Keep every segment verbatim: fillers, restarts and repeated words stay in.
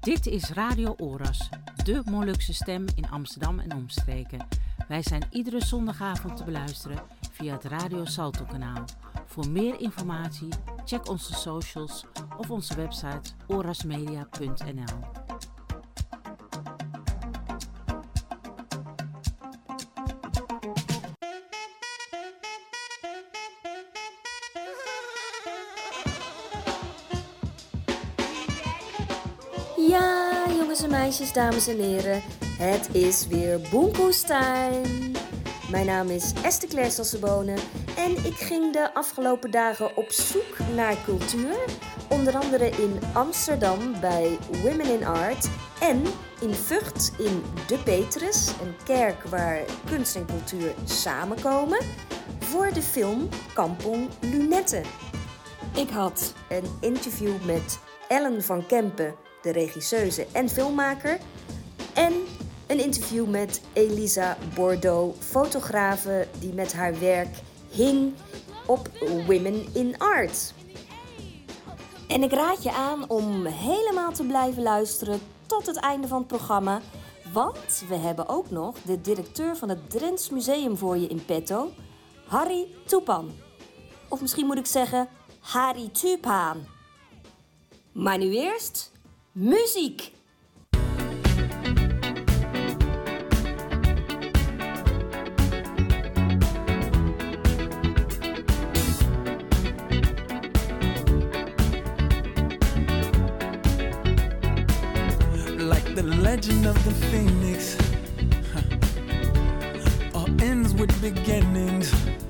Dit is Radio Oras, de Molukse stem in Amsterdam en omstreken. Wij zijn iedere zondagavond te beluisteren via het Radio Salto kanaal. Voor meer informatie check onze socials of onze website orasmedia punt n l. Ja, jongens en meisjes, dames en heren, het is weer Boomkoes-time. Mijn naam is Esther Claire Sassebone en ik ging de afgelopen dagen op zoek naar cultuur. Onder andere in Amsterdam bij Women in Art en in Vught in De Petrus, een kerk waar kunst en cultuur samenkomen, voor de film Kampong Lunette. Ik had een interview met Ellen van Kempen, de regisseuse en filmmaker, en een interview met Elisa Bordeaux, fotografe die met haar werk hing op Women in Art. En ik raad je aan om helemaal te blijven luisteren tot het einde van het programma, want we hebben ook nog de directeur van het Drents Museum voor je in petto, Harry Toepan. Of misschien moet ik zeggen Harry Tupaan. Maar nu eerst muziek! Like the legend of the phoenix, huh. All ends with beginnings.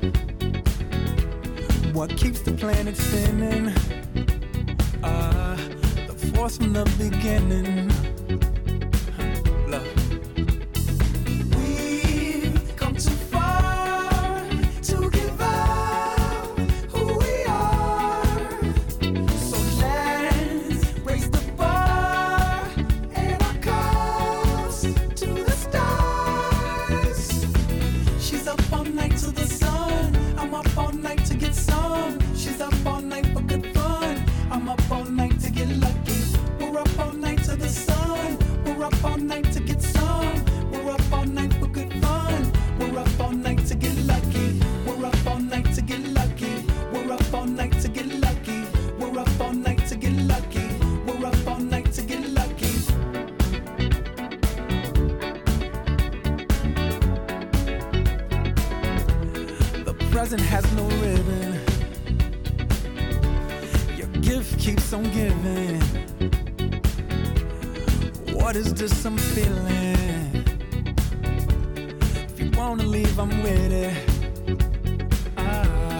What keeps the planet spinning? Ah, uh, the force from the beginning. Huh. Love. We've come too far to give up who we are. So let's raise the bar and our cups to the stars. She's up all night to the sun. I'm up all night to get some. She's up all night for good fun. I'm up all night to get lucky. We're up all night to the sun. We're up all night to get some. We're up all night for good fun. We're up all night to get lucky. We're up all night to get lucky. We're up all night to get lucky. We're up all night to get lucky. We're up all night to get lucky. The present has no ribbon. Your gift keeps on giving. What is this I'm feeling? If you wanna leave, I'm with it. Ah.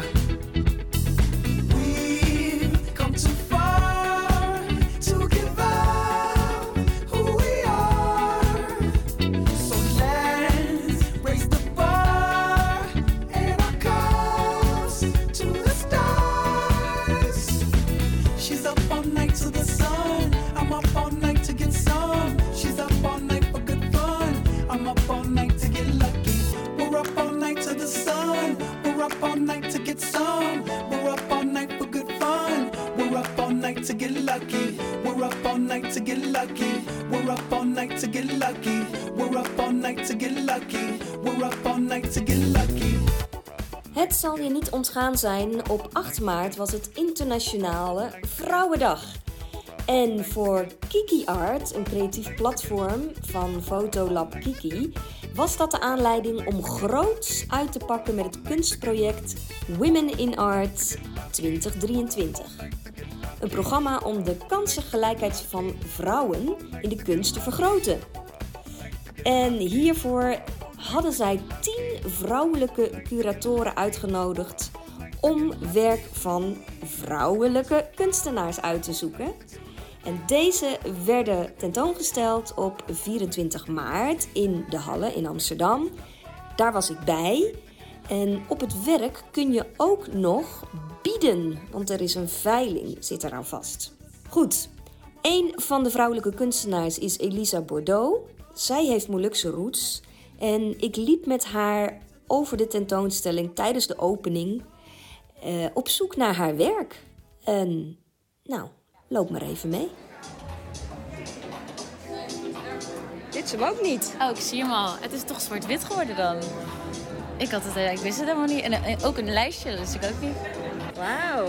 We've come too far to give up who we are. So let's raise the bar and our cups to the stars. She's up all night to the sun. I'm up all night to get some. She's up all night for good fun. I'm up all night to get lucky. We're up all night to the sun. We're up all night to get some. We're up all night for good fun. We're up all night to get lucky. We're up all night to get lucky. We're up all night to get lucky. We're up all night to get lucky. We're up all night to get lucky. Het zal je niet ontgaan zijn, op acht maart was het Internationale Vrouwendag. En voor Kiki Art, een creatief platform van Fotolab Kiki, was dat de aanleiding om groots uit te pakken met het kunstproject Women in Art twintig drieëntwintig. Een programma om de kansengelijkheid van vrouwen in de kunst te vergroten. En hiervoor hadden zij tien vrouwelijke curatoren uitgenodigd om werk van vrouwelijke kunstenaars uit te zoeken. En deze werden tentoongesteld op vierentwintig maart in de Halle in Amsterdam. Daar was ik bij. En op het werk kun je ook nog bieden, want er is een veiling, zit eraan vast. Goed, een van de vrouwelijke kunstenaars is Elisa Bordeaux. Zij heeft Molukse roots. En ik liep met haar over de tentoonstelling tijdens de opening uh, op zoek naar haar werk. En nou, loop maar even mee. switch hem ook niet. Oh, ik zie hem al. Het is toch zwart-wit geworden dan? Ik, had het, ik wist het helemaal niet. En, en ook een lijstje, dat wist ik ook niet. Wauw.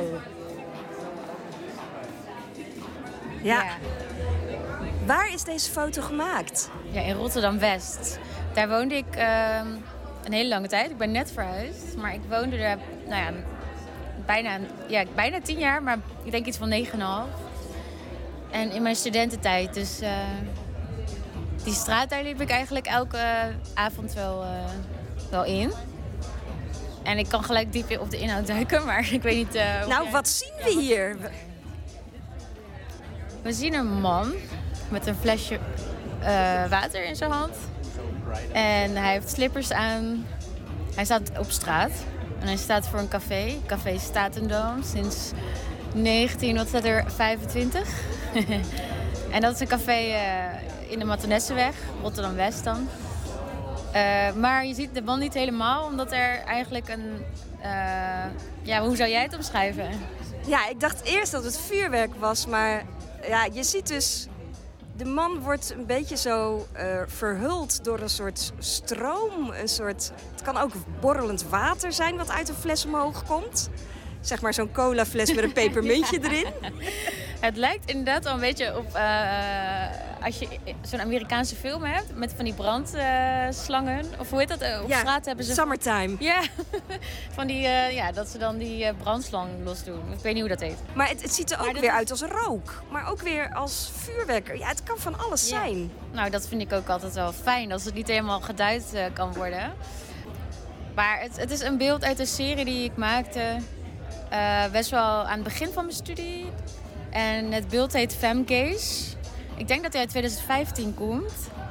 Ja. Ja. Waar is deze foto gemaakt? Ja, in Rotterdam-West. Daar woonde ik uh, een hele lange tijd. Ik ben net verhuisd. Maar ik woonde er nou ja, bijna, ja, bijna tien jaar. Maar ik denk iets van negen en een half. En in mijn studententijd. Dus uh, die straat daar liep ik eigenlijk elke uh, avond wel, uh, wel in. En ik kan gelijk diep op de inhoud duiken. Maar ik weet niet... Uh, Nou, jij... wat zien we ja, hier? We zien een man met een flesje uh, water in zijn hand. En hij heeft slippers aan. Hij staat op straat. En hij staat voor een café. Café Statendam. Sinds negentien, wat staat er? vijfentwintig. En dat is een café uh, in de Mathenesseweg. Rotterdam-West dan. Uh, maar je ziet de man niet helemaal. Omdat er eigenlijk een... Uh, ja, hoe zou jij het omschrijven? Ja, ik dacht eerst dat het vuurwerk was, maar ja, je ziet dus... De man wordt een beetje zo uh, verhuld door een soort stroom. Een soort, het kan ook borrelend water zijn wat uit een fles omhoog komt. Zeg maar zo'n colafles met een pepermuntje erin. Het lijkt inderdaad al een beetje op... Uh, als je zo'n Amerikaanse film hebt met van die brandslangen. Uh, of hoe heet dat? Uh, op ja, straat hebben ze... Summertime. Ja, van die, uh, ja, dat ze dan die uh, brandslang losdoen. Ik weet niet hoe dat heet. Maar het, het ziet er ook weer is... uit als rook. Maar ook weer als vuurwerk. Ja, het kan van alles ja. zijn. Nou, dat vind ik ook altijd wel fijn. Als het niet helemaal geduid uh, kan worden. Maar het, het is een beeld uit een serie die ik maakte... Uh, best wel aan het begin van mijn studie. En het beeld heet Femgaze. Ik denk dat hij uit twintig vijftien komt.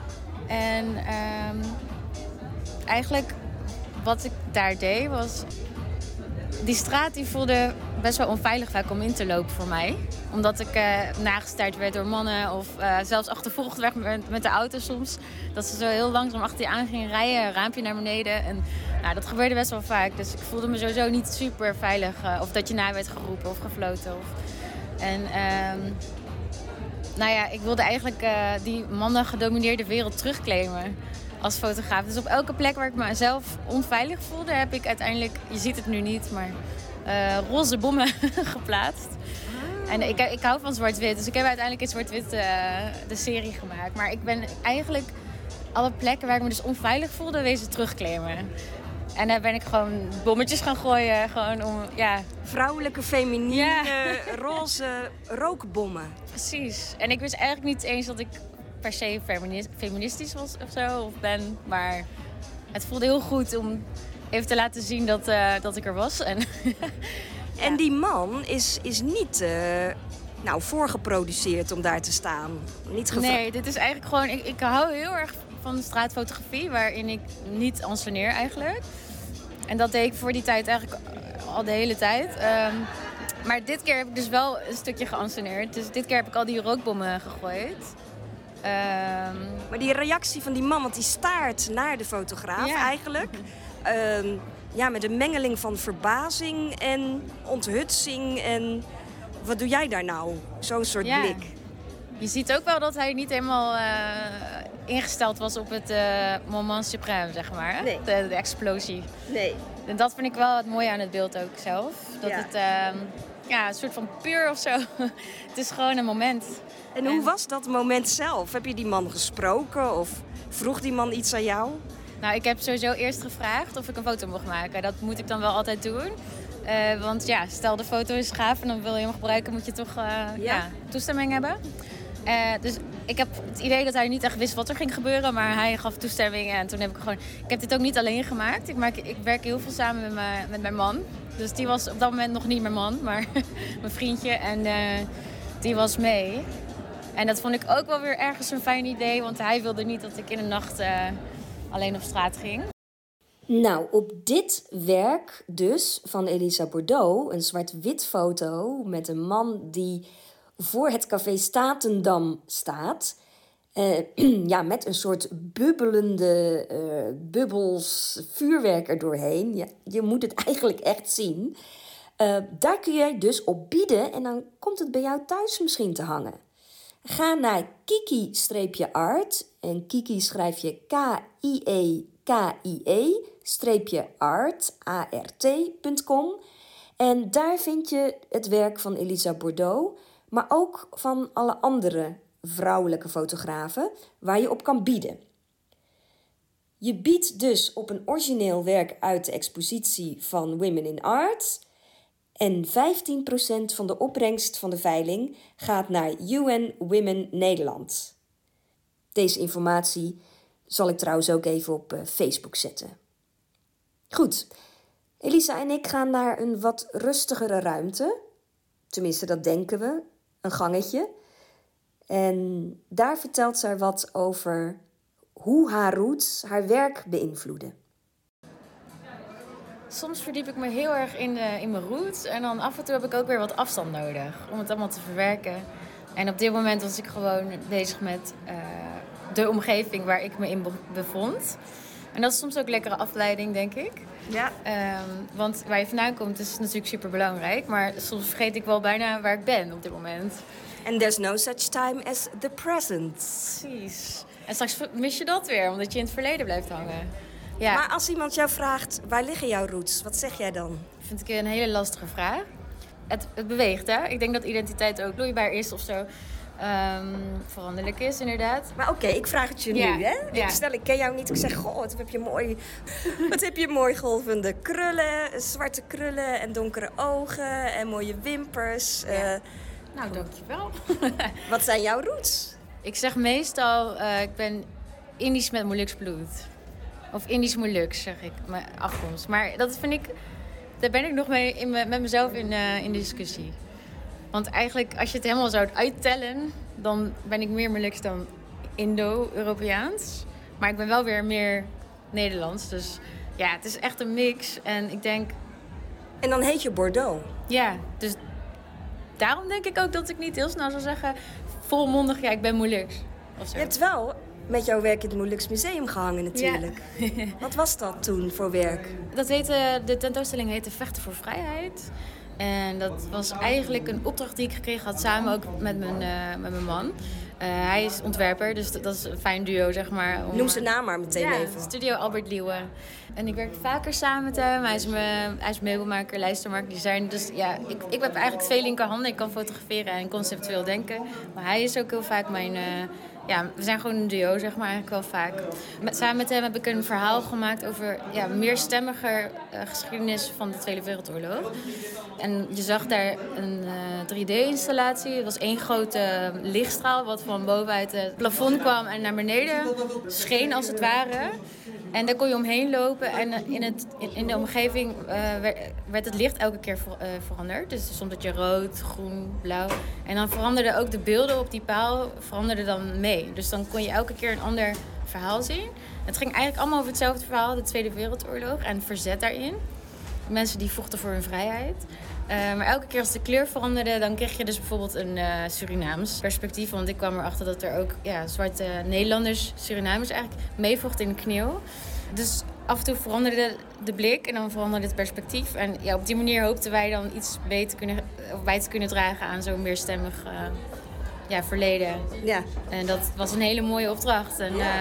En um, eigenlijk wat ik daar deed was... Die straat die voelde best wel onveilig vaak om in te lopen voor mij. Omdat ik uh, nagestaard werd door mannen of uh, zelfs achtervolgd werd met, met de auto soms. Dat ze zo heel langzaam achter je aan gingen rijden, een raampje naar beneden. En nou, dat gebeurde best wel vaak. Dus ik voelde me sowieso niet super veilig. Uh, of dat je na werd geroepen of gefloten. Of... En um, nou ja, ik wilde eigenlijk uh, die mannen gedomineerde wereld terugclaimen als fotograaf. Dus op elke plek waar ik mezelf onveilig voelde, heb ik uiteindelijk, je ziet het nu niet, maar uh, roze bommen geplaatst. Ah. En ik, ik hou van zwart-wit, dus ik heb uiteindelijk in zwart-wit uh, de serie gemaakt. Maar ik ben eigenlijk alle plekken waar ik me dus onveilig voelde, wezen terugclaimen. En daar ben ik gewoon bommetjes gaan gooien, gewoon om, ja... Vrouwelijke, feminine, ja. roze rookbommen. Precies. En ik wist eigenlijk niet eens dat ik per se feministisch was of zo, of ben. Maar het voelde heel goed om even te laten zien dat, uh, dat ik er was. En, ja. En die man is, is niet uh, nou, voorgeproduceerd om daar te staan. Niet gevra- nee, dit is eigenlijk gewoon... Ik, ik hou heel erg van straatfotografie, waarin ik niet anceneer eigenlijk. En dat deed ik voor die tijd eigenlijk al de hele tijd. Um, maar dit keer heb ik dus wel een stukje geanceneerd. Dus dit keer heb ik al die rookbommen gegooid. Um, maar die reactie van die man, want die staart naar de fotograaf ja. eigenlijk. Um, ja, met een mengeling van verbazing en onthutsing. En wat doe jij daar nou? Zo'n soort ja. blik. Je ziet ook wel dat hij niet helemaal uh, ingesteld was op het uh, moment suprême, zeg maar. Nee. De, de explosie. Nee. En dat vind ik wel het mooie aan het beeld ook zelf. Dat ja. het uh, ja, een soort van puur of zo. Het is gewoon een moment. En hoe en... was dat moment zelf? Heb je die man gesproken of vroeg die man iets aan jou? Nou, ik heb sowieso eerst gevraagd of ik een foto mocht maken. Dat moet ik dan wel altijd doen. Uh, want ja, stel de foto is gaaf en dan wil je hem gebruiken, moet je toch uh, ja. Ja, toestemming hebben. Uh, dus ik heb het idee dat hij niet echt wist wat er ging gebeuren, maar hij gaf toestemming en toen heb ik gewoon... Ik heb dit ook niet alleen gemaakt. Ik, maak, ik werk heel veel samen met mijn, met mijn man. Dus die was op dat moment nog niet mijn man, maar mijn vriendje. En uh, die was mee. En dat vond ik ook wel weer ergens een fijn idee, want hij wilde niet dat ik in de nacht uh, alleen op straat ging. Nou, op dit werk dus van Elisa Bordeaux, een zwart-wit foto met een man die voor het café Statendam staat. Uh, ja, met een soort bubbelende uh, bubbels vuurwerk er doorheen. Ja, je moet het eigenlijk echt zien. Uh, daar kun je dus op bieden en dan komt het bij jou thuis misschien te hangen. Ga naar Kiki-art, en Kiki schrijf je K I E K I E, streepje art, A R T punt com. En daar vind je het werk van Elisa Bordeaux, maar ook van alle andere vrouwelijke fotografen waar je op kan bieden. Je biedt dus op een origineel werk uit de expositie van Women in Art. En vijftien procent van de opbrengst van de veiling gaat naar U N Women Nederland. Deze informatie zal ik trouwens ook even op uh, Facebook zetten. Goed, Elisa en ik gaan naar een wat rustigere ruimte. Tenminste, dat denken we. Een gangetje. En daar vertelt zij wat over hoe haar roots haar werk beïnvloeden. Soms verdiep ik me heel erg in, de, in mijn roots. En dan af en toe heb ik ook weer wat afstand nodig om het allemaal te verwerken. En op dit moment was ik gewoon bezig met uh, de omgeving waar ik me in bevond. En dat is soms ook lekkere afleiding, denk ik. Ja. Um, want waar je vandaan komt is natuurlijk super belangrijk. Maar soms vergeet ik wel bijna waar ik ben op dit moment. And there's no such time as the present. Precies. En straks mis je dat weer, omdat je in het verleden blijft hangen. Ja. Maar als iemand jou vraagt, waar liggen jouw roots? Wat zeg jij dan? Vind ik een hele lastige vraag. Het, het beweegt, hè? Ik denk dat identiteit ook vloeibaar is of zo. Um, veranderlijk is, inderdaad. Maar oké, okay, ik vraag het je ja. nu, hè? Ja. Ik stel, ik ken jou niet. Ik zeg, goh, wat heb je mooi... wat heb je mooi golvende krullen, zwarte krullen en donkere ogen en mooie wimpers. Ja. Uh, nou, dankjewel. Wat zijn jouw roots? Ik zeg meestal, uh, ik ben Indisch met Molukse bloed. Of Indisch Molux, zeg ik, mijn afkomst. Maar dat vind ik, daar ben ik nog mee in me, met mezelf in, uh, in de discussie. Want eigenlijk, als je het helemaal zou uittellen, dan ben ik meer Molux dan Indo-Europeaans. Maar ik ben wel weer meer Nederlands. Dus ja, het is echt een mix. En ik denk... En dan heet je Bordeaux. Ja, dus daarom denk ik ook dat ik niet heel snel zou zeggen, volmondig, ja, ik ben Molux. Of zo. Je hebt wel met jouw werk in het Molux Museum gehangen natuurlijk. Ja. Wat was dat toen voor werk? Dat heette, de tentoonstelling heette Vechten voor Vrijheid. En dat was eigenlijk een opdracht die ik gekregen had samen ook met mijn, uh, met mijn man. Uh, hij is ontwerper, dus dat, dat is een fijn duo, zeg maar. Om, Noem zijn naam maar meteen ja, even. Studio Albert Leeuwen. En ik werk vaker samen met hem. Hij is, me, hij is meubelmaker, lijstenmaker, designer. Dus ja, ik, ik heb eigenlijk twee linkerhanden. Ik kan fotograferen en conceptueel denken. Maar hij is ook heel vaak mijn... Uh, ja, we zijn gewoon een duo, zeg maar, eigenlijk wel vaak. Met, samen met hem heb ik een verhaal gemaakt over ja, meerstemmige uh, geschiedenis van de Tweede Wereldoorlog. En je zag daar een uh, drie D-installatie. Het was één grote lichtstraal wat van bovenuit het plafond kwam en naar beneden scheen als het ware. En daar kon je omheen lopen en in, het, in, in de omgeving uh, werd, werd het licht elke keer ver, uh, veranderd. Dus soms had je rood, groen, blauw. En dan veranderden ook de beelden op die paal veranderden dan mee. Dus dan kon je elke keer een ander verhaal zien. Het ging eigenlijk allemaal over hetzelfde verhaal, de Tweede Wereldoorlog en het verzet daarin. Mensen die vochten voor hun vrijheid. Uh, maar elke keer als de kleur veranderde, dan kreeg je dus bijvoorbeeld een uh, Surinaams perspectief. Want ik kwam erachter dat er ook ja, zwarte Nederlanders, Surinamers eigenlijk, meevochten in de kneeuw. Dus af en toe veranderde de blik en dan veranderde het perspectief. En ja, op die manier hoopten wij dan iets bij te kunnen, bij te kunnen dragen aan zo'n meerstemmig uh, ja, verleden. Ja. En dat was een hele mooie opdracht. En, uh,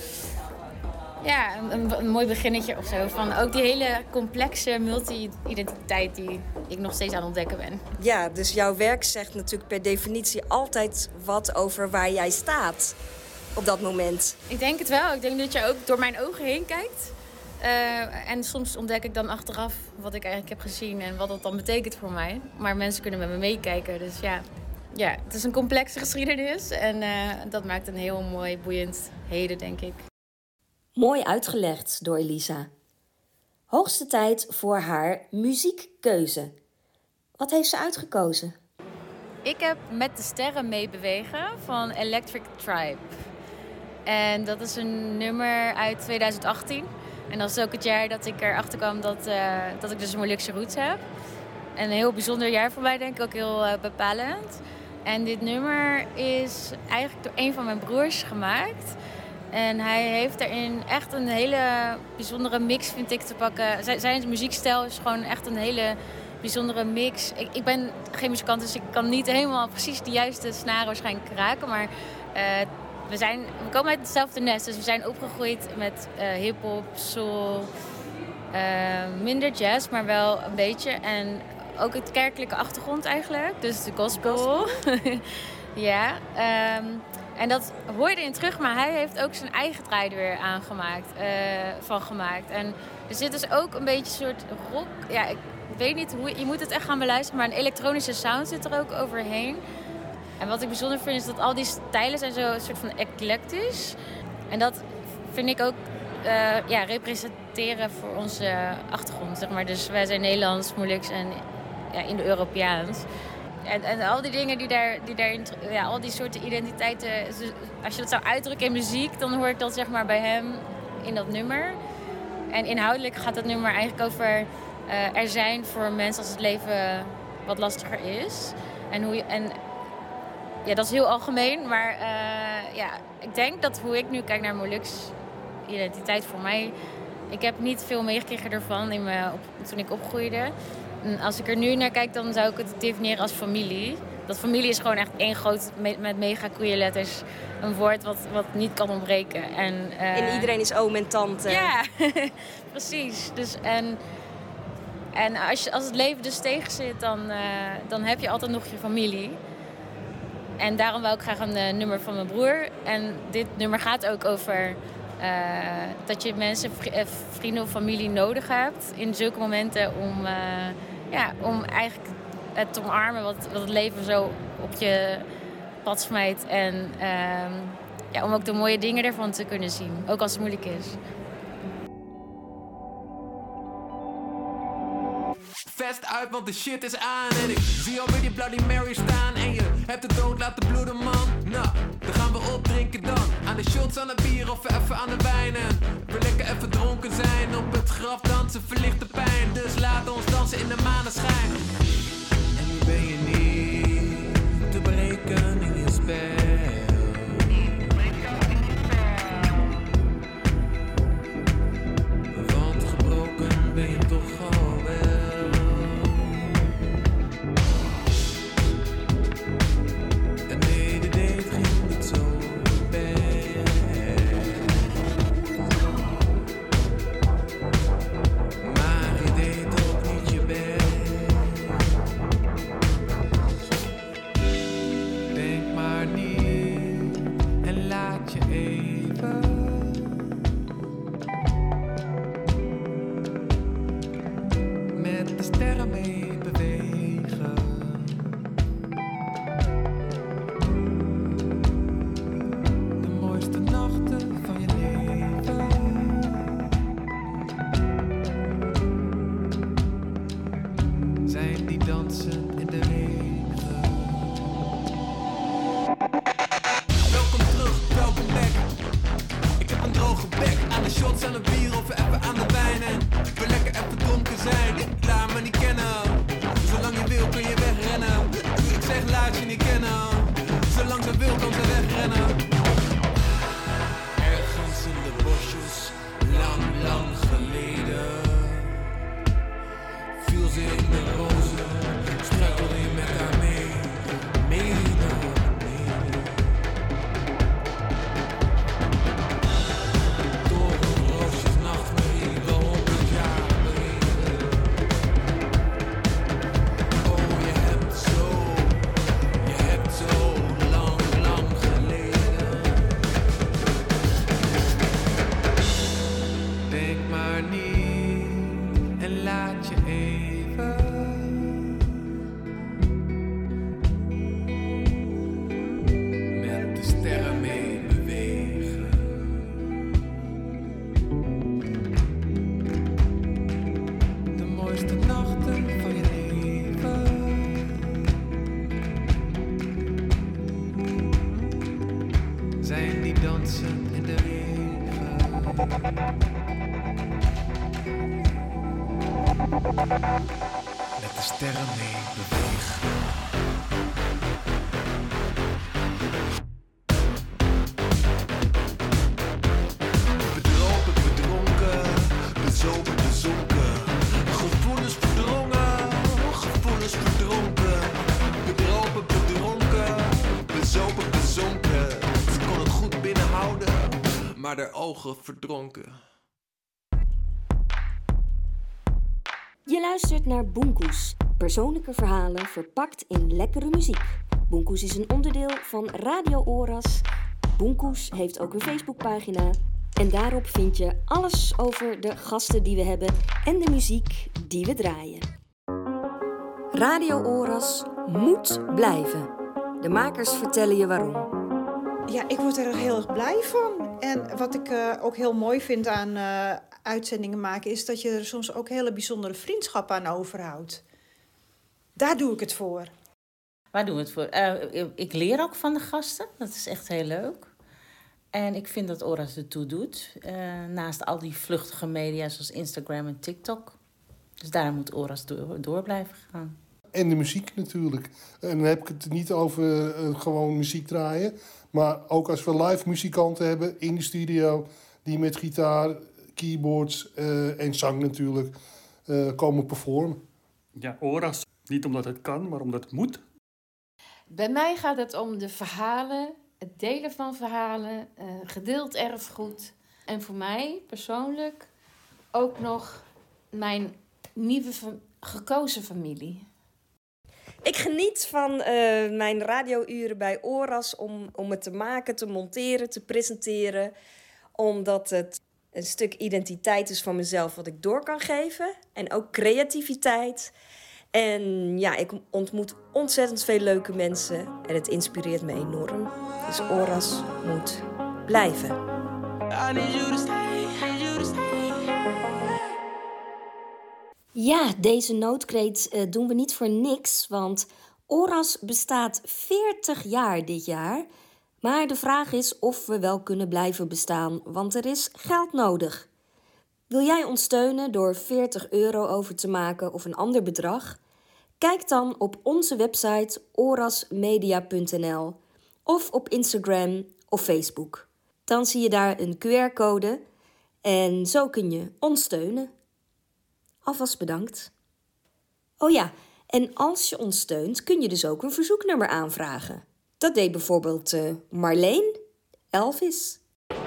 Ja, een, een mooi beginnetje of zo. Van ook die hele complexe multi-identiteit die ik nog steeds aan het ontdekken ben. Ja, dus jouw werk zegt natuurlijk per definitie altijd wat over waar jij staat op dat moment. Ik denk het wel. Ik denk dat je ook door mijn ogen heen kijkt. Uh, en soms ontdek ik dan achteraf wat ik eigenlijk heb gezien en wat dat dan betekent voor mij. Maar mensen kunnen met me meekijken. Dus ja, ja het is een complexe geschiedenis. En uh, dat maakt een heel mooi, boeiend heden, denk ik. Mooi uitgelegd door Elisa. Hoogste tijd voor haar muziekkeuze. Wat heeft ze uitgekozen? Ik heb Met de Sterren meebewegen van Electric Tribe. En dat is een nummer uit twintig achttien. En dat is ook het jaar dat ik erachter kwam dat, uh, dat ik dus een Molukse roots heb. En een heel bijzonder jaar voor mij, denk ik, ook heel uh, bepalend. En dit nummer is eigenlijk door een van mijn broers gemaakt. En hij heeft daarin echt een hele bijzondere mix, vind ik, te pakken. Zijn, zijn muziekstijl is gewoon echt een hele bijzondere mix. Ik, ik ben geen muzikant, dus ik kan niet helemaal precies de juiste snaren waarschijnlijk raken. Maar uh, we, zijn, we komen uit hetzelfde nest. Dus we zijn opgegroeid met uh, hip-hop, soul, uh, minder jazz, maar wel een beetje. En ook het kerkelijke achtergrond eigenlijk. Dus de gospel. gospel. ja. Um, en dat hoor je erin terug, maar hij heeft ook zijn eigen draai er weer aangemaakt, uh, van gemaakt. En er zit dus ook een beetje een soort rock. Ja, ik weet niet hoe, je moet het echt gaan beluisteren, maar een elektronische sound zit er ook overheen. En wat ik bijzonder vind is dat al die stijlen zijn zo een soort van eclectisch. En dat vind ik ook uh, ja, representeren voor onze achtergrond, zeg maar. Dus wij zijn Nederlands, Molux en ja, Indo-Europeaans. En, en al die dingen die daar, die daarin, ja, al die soorten identiteiten, als je dat zou uitdrukken in muziek, dan hoor ik dat zeg maar bij hem in dat nummer. En inhoudelijk gaat dat nummer eigenlijk over uh, er zijn voor mensen als het leven wat lastiger is. En, hoe je, en ja, dat is heel algemeen, maar uh, ja, ik denk dat hoe ik nu kijk naar Molux identiteit voor mij, ik heb niet veel meegekregen ervan in me op, toen ik opgroeide. En als ik er nu naar kijk, dan zou ik het definiëren als familie. Dat familie is gewoon echt één groot, met mega koeienletters, een woord wat, wat niet kan ontbreken. En, uh, en iedereen is oom en tante. Ja, precies. Dus, en en als, je, als het leven dus tegen zit, dan, uh, dan heb je altijd nog je familie. En daarom wou ik graag een uh, nummer van mijn broer. En dit nummer gaat ook over uh, dat je mensen, vrienden of familie nodig hebt in zulke momenten om, uh, ja, om eigenlijk het te omarmen wat, wat het leven zo op je pad smijt. En uh, ja, om ook de mooie dingen ervan te kunnen zien, ook als het moeilijk is. Vest uit, want de shit is aan. En ik zie alweer die Bloody Mary staan. En je hebt de dood laten bloeden, man. Nou, dan gaan we opdrinken dan. Aan de shots, aan de bier of even aan de wijn. En we lekker even dronken zijn. Op het graf dansen, verlicht de pijn. Dus laat ons dansen in de maneschijn. En nu ben je niet te breken in je spel. Want gebroken ben je toch al wel. Met de sterren mee bewegen. Bedrogen, bedronken, bezopen, bezonken. Gevoelens verdrongen, maar de ogen verdronken. Je luistert naar Boenkoes, persoonlijke verhalen verpakt in lekkere muziek. Boenkoes is een onderdeel van Radio Oras. Boenkoes heeft ook een Facebookpagina. En daarop vind je alles over de gasten die we hebben en de muziek die we draaien. Radio Oras moet blijven. De makers vertellen je waarom. Ja, ik word er heel erg blij van. En wat ik uh, ook heel mooi vind aan uh, uitzendingen maken, is dat je er soms ook hele bijzondere vriendschappen aan overhoudt. Daar doe ik het voor. Waar doen we het voor? Uh, ik leer ook van de gasten. Dat is echt heel leuk. En ik vind dat Oras ertoe doet. Uh, naast al die vluchtige media zoals Instagram en TikTok. Dus daar moet Oras door, door blijven gaan. En de muziek natuurlijk. En dan heb ik het niet over uh, gewoon muziek draaien. Maar ook als we live muzikanten hebben in de studio, die met gitaar, keyboards uh, en zang natuurlijk uh, komen performen. Ja, Oras. Niet omdat het kan, maar omdat het moet. Bij mij gaat het om de verhalen, het delen van verhalen, uh, gedeeld erfgoed. En voor mij persoonlijk ook nog mijn nieuwe fa- gekozen familie. Ik geniet van uh, mijn radiouren bij Oras om, om het te maken, te monteren, te presenteren. Omdat het een stuk identiteit is van mezelf wat ik door kan geven. En ook creativiteit. En ja, ik ontmoet ontzettend veel leuke mensen. En het inspireert me enorm. Dus Oras moet blijven. I need you to stay, need you to stay. Ja, deze noodkreet uh, doen we niet voor niks, want Oras bestaat veertig jaar dit jaar. Maar de vraag is of we wel kunnen blijven bestaan, want er is geld nodig. Wil jij ons steunen door veertig euro over te maken of een ander bedrag? Kijk dan op onze website orasmedia punt n l of op Instagram of Facebook. Dan zie je daar een Q R-code en zo kun je ons steunen. Alvast bedankt. Oh ja, en als je ons steunt, kun je dus ook een verzoeknummer aanvragen. Dat deed bijvoorbeeld uh, Marleen, Elvis.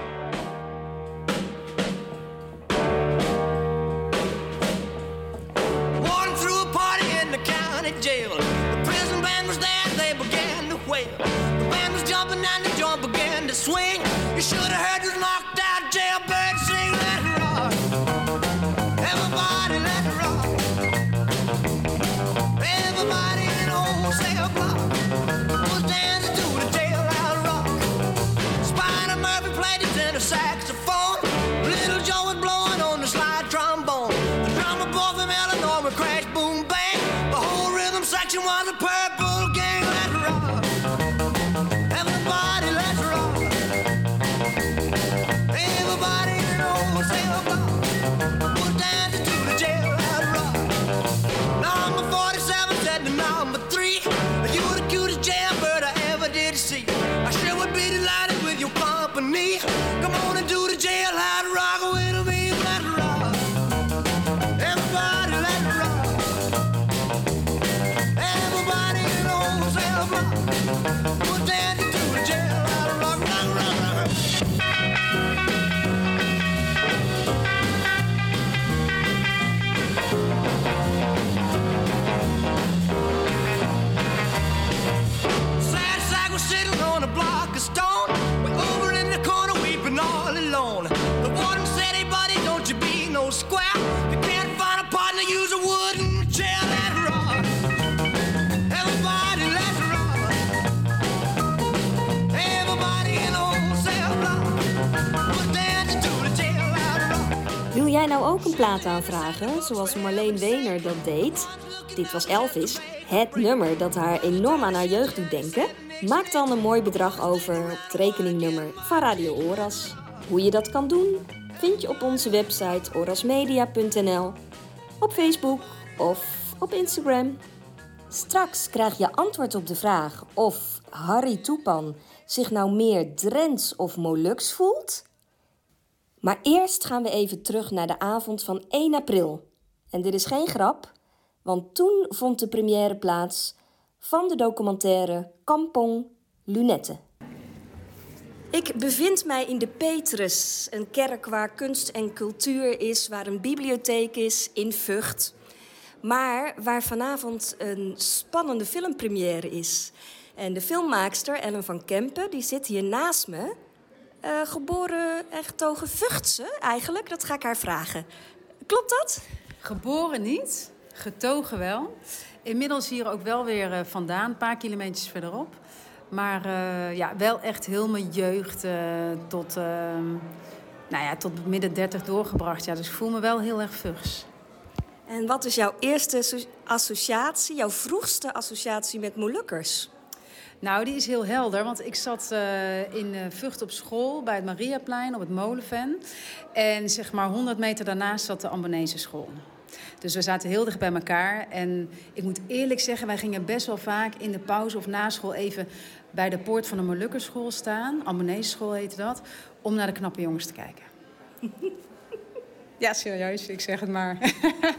Walking through a party in the county jail. The prison band was there, they began to wail. The band was jumping and the joint began to swing. You should have heard those knocked out jailbird sing. Let it rock. Everybody let it rock. Everybody in the whole cell block was dancing to the jailhouse rock. Spider Murphy played his tenor saxophone. Little Joe was blowing on the slide trombone. The drummer boy from Illinois would crash, boom, bang. The whole rhythm section was a purple gang. Let it rock. Everybody let it rock. Everybody in the whole cell block was dancing to the jailhouse rock. Number forty-seven said to number three, you were the cutest jailbird I ever did see. I sure would be delighted with your company. Come on and do the jailhouse rock with me. Let it rock. Everybody let it rock. Everybody in the whole cell block was dancing to the jailhouse rock. Rock, rock, rock, rock. Sad sack was sitting on a block of stone. We're over in the corner weeping all alone. The warden said, hey buddy, don't you be no square. If you can't find a partner, use a wooden chair. Let it rock. Everybody let it rock. Everybody in the whole cell block was dancing to the jailhouse rock. Wil jij nou ook een plaat aanvragen, zoals Marleen Wener dat deed? Dit was Elvis, het nummer dat haar enorm aan haar jeugd doet denken. Maak dan een mooi bedrag over op het rekeningnummer van Radio Oras. Hoe je dat kan doen, vind je op onze website orasmedia punt n l, op Facebook of op Instagram. Straks krijg je antwoord op de vraag of Harry Toepan zich nou meer Drents of Moluks voelt. Maar eerst gaan we even terug naar de avond van één april. En dit is geen grap, want toen vond de première plaats van de documentaire Kampong Lunette. Ik bevind mij in de Petrus, een kerk waar kunst en cultuur is, waar een bibliotheek is in Vught. Maar waar vanavond een spannende filmpremière is. En de filmmaakster Ellen van Kempen, die zit hier naast me. Uh, geboren en getogen Vughtse eigenlijk, dat ga ik haar vragen. Klopt dat? Geboren niet, getogen wel. Inmiddels hier ook wel weer uh, vandaan, een paar kilometers verderop. Maar uh, ja, wel echt heel mijn jeugd uh, tot, uh, nou ja, tot midden dertig doorgebracht. Ja, dus ik voel me wel heel erg Vughts. En wat is jouw eerste associatie, jouw vroegste associatie met Molukkers? Nou, die is heel helder, want ik zat uh, in uh, Vught op school bij het Mariaplein op het Molenven. En zeg maar honderd meter daarnaast zat de Ambonese school. Dus we zaten heel dicht bij elkaar. En ik moet eerlijk zeggen, wij gingen best wel vaak in de pauze of na school even bij de poort van de Molukkerschool staan. Ambonese school heette dat. Om naar de knappe jongens te kijken. Ja, serieus, ik zeg het maar.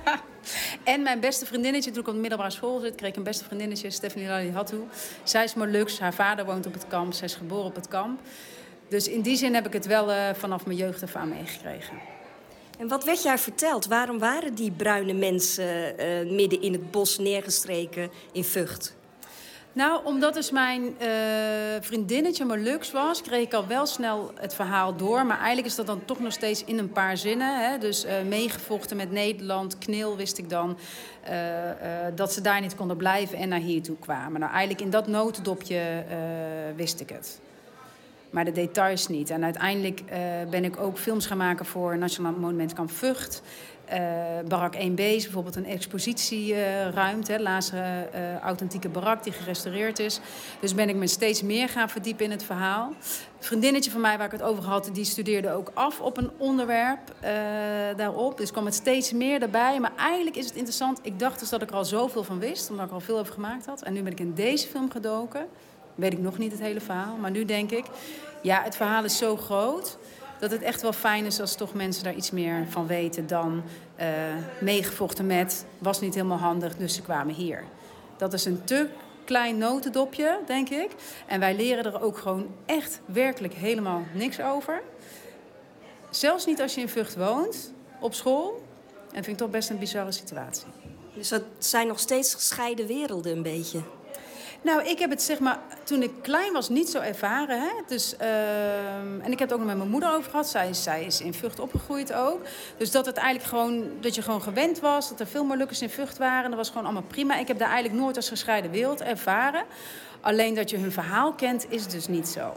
En mijn beste vriendinnetje, toen ik op de middelbare school zit, kreeg ik een beste vriendinnetje, Stephanie Lali Hattu. Zij is Moluks, haar vader woont op het kamp, zij is geboren op het kamp. Dus in die zin heb ik het wel uh, vanaf mijn jeugd af aan meegekregen. En wat werd jij verteld? Waarom waren die bruine mensen uh, midden in het bos neergestreken in Vught? Nou, omdat dus mijn uh, vriendinnetje Moluks was, kreeg ik al wel snel het verhaal door. Maar eigenlijk is dat dan toch nog steeds in een paar zinnen. Hè? Dus uh, meegevochten met Nederland, Knil wist ik dan. Uh, uh, dat ze daar niet konden blijven en naar hier toe kwamen. Nou, eigenlijk in dat notendopje uh, wist ik het. Maar de details niet. En uiteindelijk uh, ben ik ook films gaan maken voor Nationaal Monumentenkamp Vught. Uh, Barak één B is bijvoorbeeld een expositieruimte. Uh, de laatste uh, authentieke barak die gerestaureerd is. Dus ben ik me steeds meer gaan verdiepen in het verhaal. Een vriendinnetje van mij waar ik het over had, die studeerde ook af op een onderwerp uh, daarop. Dus kwam het steeds meer erbij. Maar eigenlijk is het interessant. Ik dacht dus dat ik er al zoveel van wist, omdat ik er al veel over gemaakt had. En nu ben ik in deze film gedoken. Weet ik nog niet het hele verhaal. Maar nu denk ik, ja, het verhaal is zo groot dat het echt wel fijn is als toch mensen daar iets meer van weten dan uh, meegevochten met, was niet helemaal handig, dus ze kwamen hier. Dat is een te klein notendopje, denk ik. En wij leren er ook gewoon echt werkelijk helemaal niks over. Zelfs niet als je in Vught woont, op school. En vind ik toch best een bizarre situatie. Dus dat zijn nog steeds gescheiden werelden een beetje? Nou, ik heb het zeg maar toen ik klein was niet zo ervaren. Hè? Dus, uh, en ik heb het ook nog met mijn moeder over gehad. Zij, zij is in Vught opgegroeid ook. Dus dat het eigenlijk gewoon, dat je gewoon gewend was. Dat er veel Molukkers in Vught waren. Dat was gewoon allemaal prima. Ik heb daar eigenlijk nooit als gescheiden wereld ervaren. Alleen dat je hun verhaal kent, is dus niet zo.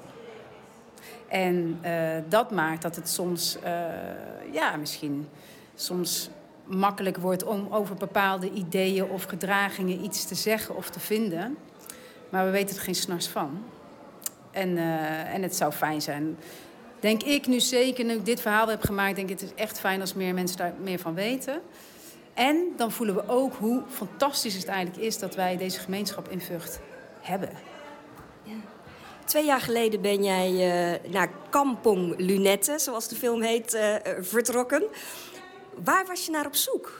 En uh, dat maakt dat het soms, uh, ja, misschien soms makkelijk wordt om over bepaalde ideeën of gedragingen iets te zeggen of te vinden. Maar we weten er geen snars van. En, uh, en het zou fijn zijn. Denk ik nu zeker, nu ik dit verhaal heb gemaakt, denk ik het is echt fijn als meer mensen daar meer van weten. En dan voelen we ook hoe fantastisch het eigenlijk is dat wij deze gemeenschap in Vught hebben. Ja. Twee jaar geleden ben jij uh, naar Kampong Lunette, zoals de film heet, uh, vertrokken. Waar was je naar op zoek?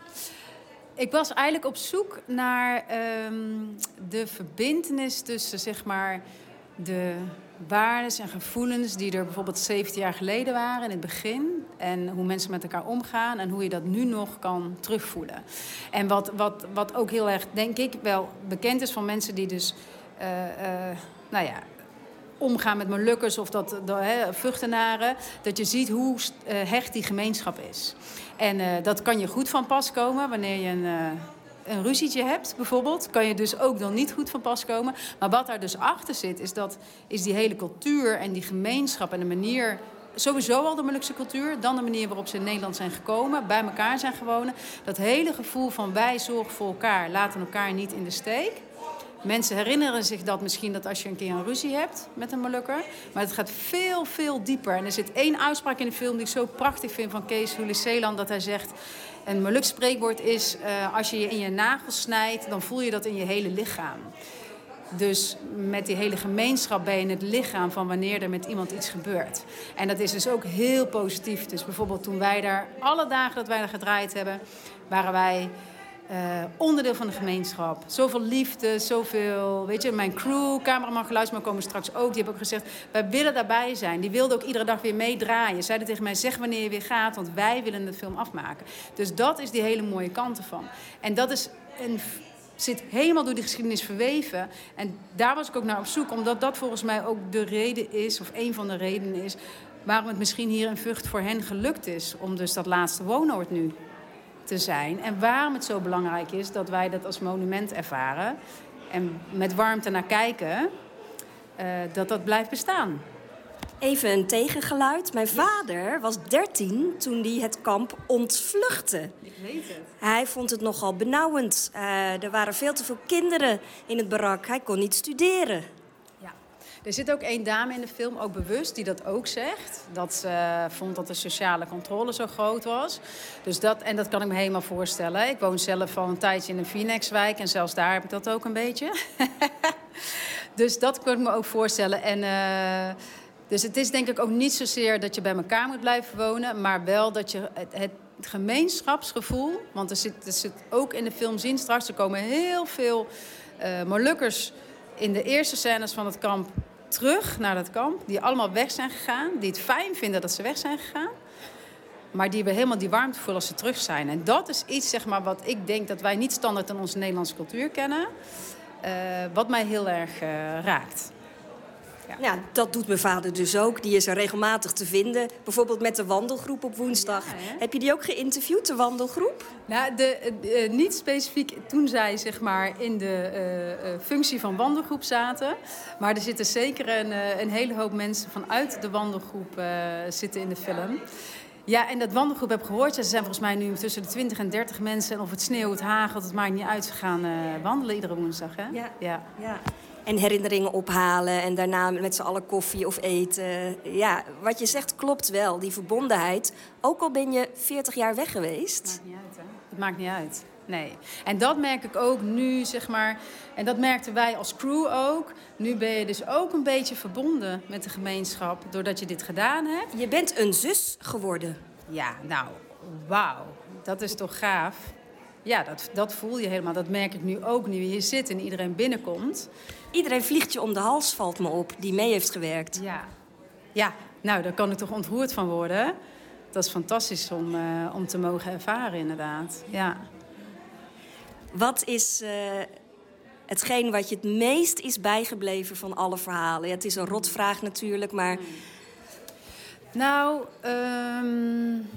Ik was eigenlijk op zoek naar um, de verbintenis tussen zeg maar, de waarden en gevoelens die er bijvoorbeeld zeventien jaar geleden waren in het begin. En hoe mensen met elkaar omgaan en hoe je dat nu nog kan terugvoelen. En wat, wat, wat ook heel erg, denk ik, wel bekend is van mensen die dus, uh, uh, nou ja, omgaan met Molukkers of dat, de, he, Vughtenaren, dat je ziet hoe uh, hecht die gemeenschap is. En uh, dat kan je goed van pas komen wanneer je een, uh, een ruzietje hebt, bijvoorbeeld. Kan je dus ook dan niet goed van pas komen. Maar wat daar dus achter zit, is, dat, is die hele cultuur en die gemeenschap en de manier, sowieso al de Molukse cultuur, dan de manier waarop ze in Nederland zijn gekomen, bij elkaar zijn gewonnen. Dat hele gevoel van wij zorgen voor elkaar, laten elkaar niet in de steek. Mensen herinneren zich dat misschien dat als je een keer een ruzie hebt met een Molukker. Maar het gaat veel, veel dieper. En er zit één uitspraak in de film die ik zo prachtig vind van Kees Hulis-Zeeland. Dat hij zegt, een Moluks spreekwoord is, uh, als je je in je nagels snijdt, dan voel je dat in je hele lichaam. Dus met die hele gemeenschap ben je in het lichaam van wanneer er met iemand iets gebeurt. En dat is dus ook heel positief. Dus bijvoorbeeld toen wij daar, alle dagen dat wij daar gedraaid hebben, waren wij uh, onderdeel van de gemeenschap. Zoveel liefde, zoveel... Weet je, mijn crew, cameraman, geluidsman komen straks ook. Die hebben ook gezegd, wij willen daarbij zijn. Die wilden ook iedere dag weer meedraaien. Zeiden tegen mij, zeg wanneer je weer gaat, want wij willen de film afmaken. Dus dat is die hele mooie kant ervan. En dat is een... zit helemaal door die geschiedenis verweven. En daar was ik ook naar op zoek, omdat dat volgens mij ook de reden is, of een van de redenen is, waarom het misschien hier in Vught voor hen gelukt is om dus dat laatste woonoord nu te zijn. En waarom het zo belangrijk is dat wij dat als monument ervaren en met warmte naar kijken, uh, dat dat blijft bestaan. Even een tegengeluid. Mijn vader was dertien toen hij het kamp ontvluchtte. Ik weet het. Hij vond het nogal benauwend. Uh, er waren veel te veel kinderen in het barak. Hij kon niet studeren. Ja. Er zit ook één dame in de film, ook bewust, die dat ook zegt. Dat ze uh, vond dat de sociale controle zo groot was. Dus dat, en dat kan ik me helemaal voorstellen. Ik woon zelf al een tijdje in een Phoenixwijk en zelfs daar heb ik dat ook een beetje. Dus dat kan ik me ook voorstellen. En... Uh, Dus het is denk ik ook niet zozeer dat je bij elkaar moet blijven wonen, maar wel dat je het, het gemeenschapsgevoel, want er zit, er zit ook in de film zien straks, er komen heel veel uh, Molukkers in de eerste scènes van het kamp terug naar dat kamp, die allemaal weg zijn gegaan, die het fijn vinden dat ze weg zijn gegaan, maar die weer helemaal die warmte voelen als ze terug zijn. En dat is iets, zeg maar, wat ik denk dat wij niet standaard in onze Nederlandse cultuur kennen, uh, wat mij heel erg uh, raakt. Ja. Nou, dat doet mijn vader dus ook. Die is er regelmatig te vinden. Bijvoorbeeld met de wandelgroep op woensdag. Ja, heb je die ook geïnterviewd, de wandelgroep? Nou, de, uh, niet specifiek toen zij zeg maar, in de uh, uh, functie van wandelgroep zaten. Maar er zitten zeker een, uh, een hele hoop mensen vanuit de wandelgroep uh, zitten in de film. Ja, en dat wandelgroep heb ik gehoord. Ja, ze zijn volgens mij nu tussen de twintig en dertig mensen. En of het sneeuwt, hagelt, het maakt niet uit. Ze gaan uh, wandelen iedere woensdag, hè? Ja. Ja. Ja. En herinneringen ophalen en daarna met z'n allen koffie of eten. Ja, wat je zegt klopt wel, die verbondenheid. Ook al ben je veertig jaar weg geweest. Het maakt niet uit, hè? Het maakt niet uit, nee. En dat merk ik ook nu, zeg maar. En dat merkten wij als crew ook. Nu ben je dus ook een beetje verbonden met de gemeenschap, doordat je dit gedaan hebt. Je bent een zus geworden. Ja, nou, wauw. Dat is toch gaaf. Ja, dat, dat voel je helemaal. Dat merk ik nu ook, nu je hier zit en iedereen binnenkomt. Iedereen vliegt je om de hals, valt me op, die mee heeft gewerkt. Ja, ja, nou, daar kan ik toch ontroerd van worden. Dat is fantastisch om, uh, om te mogen ervaren, inderdaad. Ja. Wat is uh, hetgeen wat je het meest is bijgebleven van alle verhalen? Ja, het is een rotvraag natuurlijk, maar... Hmm. Nou, um...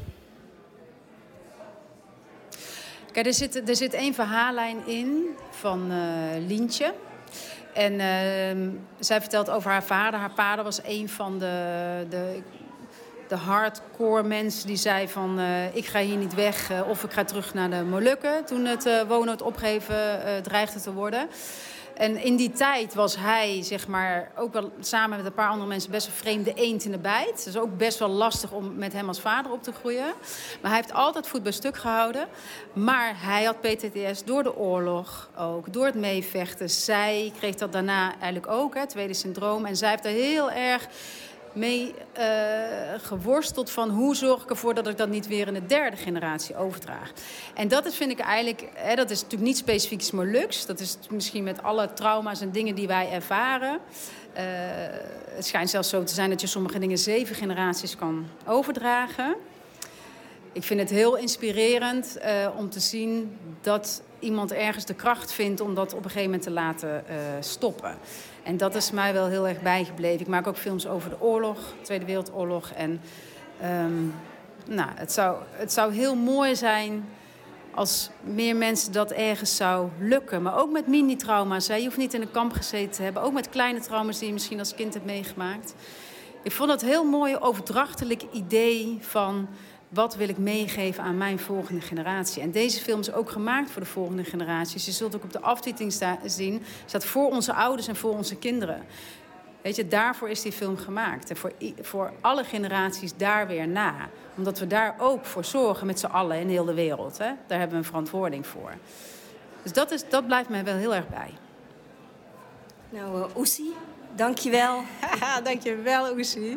Kijk, er zit, er zit één verhaallijn in van uh, Lientje. En uh, zij vertelt over haar vader. Haar vader was een van de, de, de hardcore mensen die zei van... Uh, ik ga hier niet weg uh, of ik ga terug naar de Molukken. Toen het uh, woonoord opgeven uh, dreigde te worden. En in die tijd was hij, zeg maar, ook wel samen met een paar andere mensen... best een vreemde eend in de bijt. Het is ook best wel lastig om met hem als vader op te groeien. Maar hij heeft altijd voet bij stuk gehouden. Maar hij had P T S S door de oorlog ook, door het meevechten. Zij kreeg dat daarna eigenlijk ook, het tweede syndroom. En zij heeft er heel erg mee uh, geworsteld van hoe zorg ik ervoor dat ik dat niet weer in de derde generatie overdraag. En dat is, vind ik eigenlijk, hè, dat is natuurlijk niet specifiek iets Moluks. Dat is misschien met alle trauma's en dingen die wij ervaren. Uh, het schijnt zelfs zo te zijn dat je sommige dingen zeven generaties kan overdragen. Ik vind het heel inspirerend uh, om te zien dat iemand ergens de kracht vindt om dat op een gegeven moment te laten uh, stoppen. En dat is mij wel heel erg bijgebleven. Ik maak ook films over de oorlog, de Tweede Wereldoorlog. En um, nou, het, zou, het zou heel mooi zijn als meer mensen dat ergens zou lukken. Maar ook met mini-trauma's. Hè. Je hoeft niet in een kamp gezeten te hebben. Ook met kleine trauma's die je misschien als kind hebt meegemaakt. Ik vond het heel mooi overdrachtelijk idee van... wat wil ik meegeven aan mijn volgende generatie? En deze film is ook gemaakt voor de volgende generaties. Je zult ook op de aftiteling sta- zien... staat voor onze ouders en voor onze kinderen. Weet je, daarvoor is die film gemaakt. En voor, i- voor alle generaties daar weer na. Omdat we daar ook voor zorgen met z'n allen in heel de wereld. Hè? Daar hebben we een verantwoording voor. Dus dat, is, dat blijft mij wel heel erg bij. Nou, uh, Oesie, dank je wel. Dank je wel, Oesie.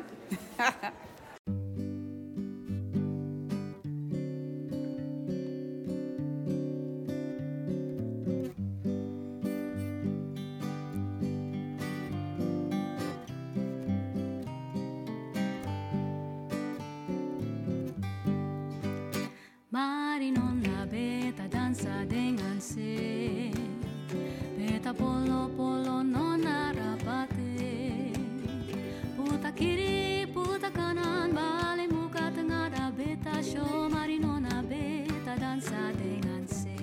Puta kiri, puta kanan, balik muka tengah da beta show, mari nona beta dansa dengan se.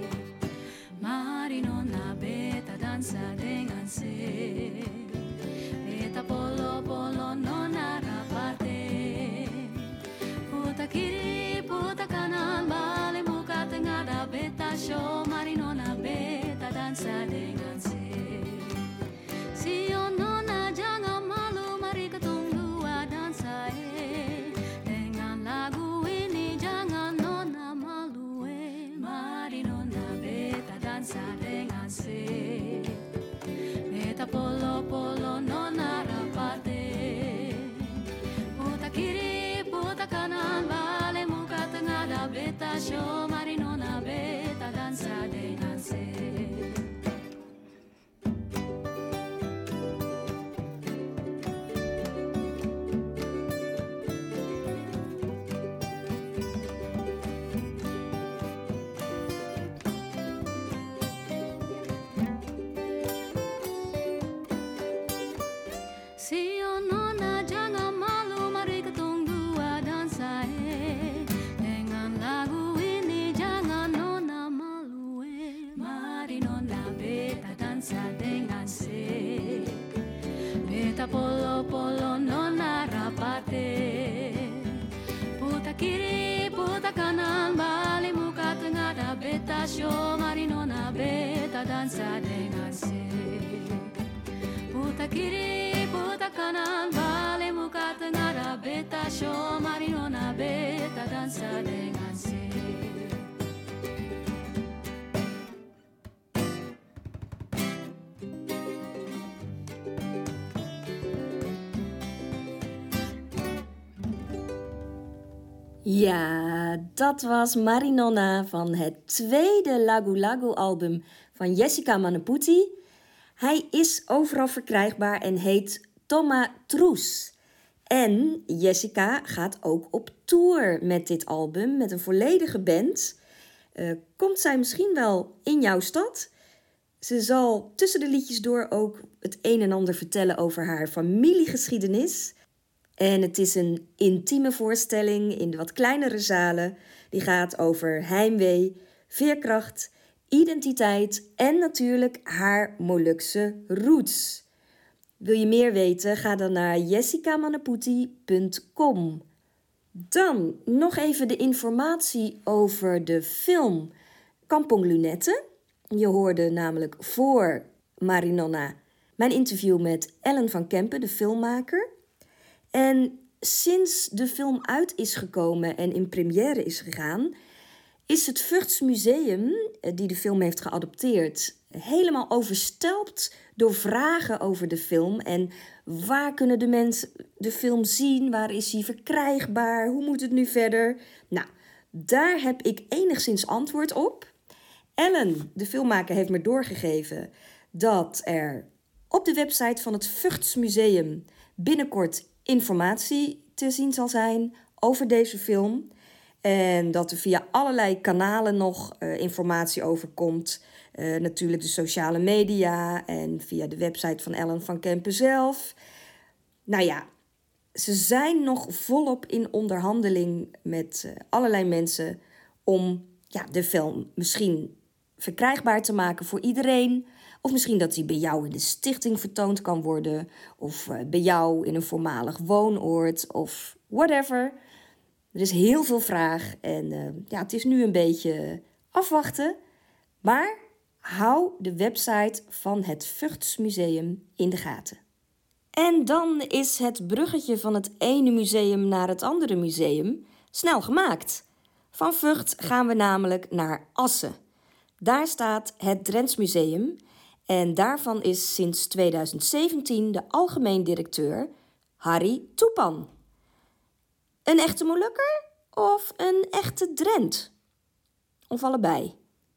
Mari nona beta dansa dengan se. Beta polo polo nona rapate. Puta kiri, puta kanan, balik muka tengah da beta show, mari nona beta dansa dengan se. Si oh nona jangan malu, mari ketong dua dansa eh. Dengan lagu ini jangan nona malu eh. Mari nona beta dansa dengan se. Beta polo polo nona rapate. Puta kiri, puta kanan, balik muka tengah da beta show, mari nona beta dansa dengan se. Si oh nona jangan malu, mari ketong dua dansa eh. Dengan lagu ini jangan nona malu eh. Mari nona beta dansa dengan se. Beta polo polo nona rapate. Puta kiri, puta kanan, balik muka tengah da beta show, mari nona beta dansa dengan se. Puta kiri, puta kanan, balik muka tengah da beta show, mari nona beta dansa dengan se. Ja, dat was Marinonna van het tweede Lagu Lagu album van Jessica Manaputi. Hij is overal verkrijgbaar en heet Toma Trus. En Jessica gaat ook op tour met dit album, met een volledige band. Uh, komt zij misschien wel in jouw stad? Ze zal tussen de liedjes door ook het een en ander vertellen over haar familiegeschiedenis. En het is een intieme voorstelling in de wat kleinere zalen. Die gaat over heimwee, veerkracht, identiteit en natuurlijk haar Molukse roots. Wil je meer weten? Ga dan naar jessica manaputi punt com. Dan nog even de informatie over de film Kampong Lunette. Je hoorde namelijk voor Marinonna mijn interview met Ellen van Kempen, de filmmaker. En sinds de film uit is gekomen en in première is gegaan, is het Vugts Museum, die de film heeft geadopteerd, helemaal overstelpt door vragen over de film. En waar kunnen de mensen de film zien? Waar is hij verkrijgbaar? Hoe moet het nu verder? Nou, daar heb ik enigszins antwoord op. Ellen, de filmmaker, heeft me doorgegeven dat er op de website van het Vugts Museum binnenkort informatie te zien zal zijn over deze film. En dat er via allerlei kanalen nog uh, informatie over komt. Uh, natuurlijk de sociale media en via de website van Ellen van Kempen zelf. Nou ja, ze zijn nog volop in onderhandeling met uh, allerlei mensen om ja, de film misschien verkrijgbaar te maken voor iedereen. Of misschien dat hij bij jou in de stichting vertoond kan worden. Of uh, bij jou in een voormalig woonoord. Of whatever. Er is heel veel vraag. En uh, ja, het is nu een beetje afwachten. Maar hou de website van het Vugts Museum in de gaten. En dan is het bruggetje van het ene museum naar het andere museum snel gemaakt. Van Vught gaan we namelijk naar Assen. Daar staat het Drents Museum. En daarvan is sinds tweeduizend zeventien de algemeen directeur Harry Toepan. Een echte Molukker of een echte Drent? Of allebei?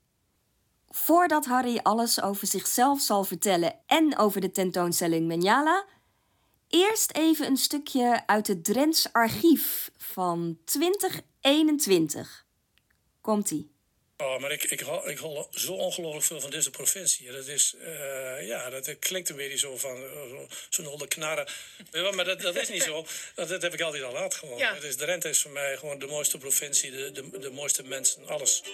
Voordat Harry alles over zichzelf zal vertellen en over de tentoonstelling Menjala, eerst even een stukje uit het Drents archief van twintig eenentwintig. Komt-ie. Oh, maar ik, ik, hou, ik hou zo ongelooflijk veel van deze provincie. Dat is, uh, ja, dat klinkt een beetje zo van, uh, zo'n holde knarren. Ja, maar dat, dat is niet zo. Dat, dat heb ik altijd al gehad gewoon. Ja. Het is, Drenthe is voor mij gewoon de mooiste provincie, de, de, de mooiste mensen, alles.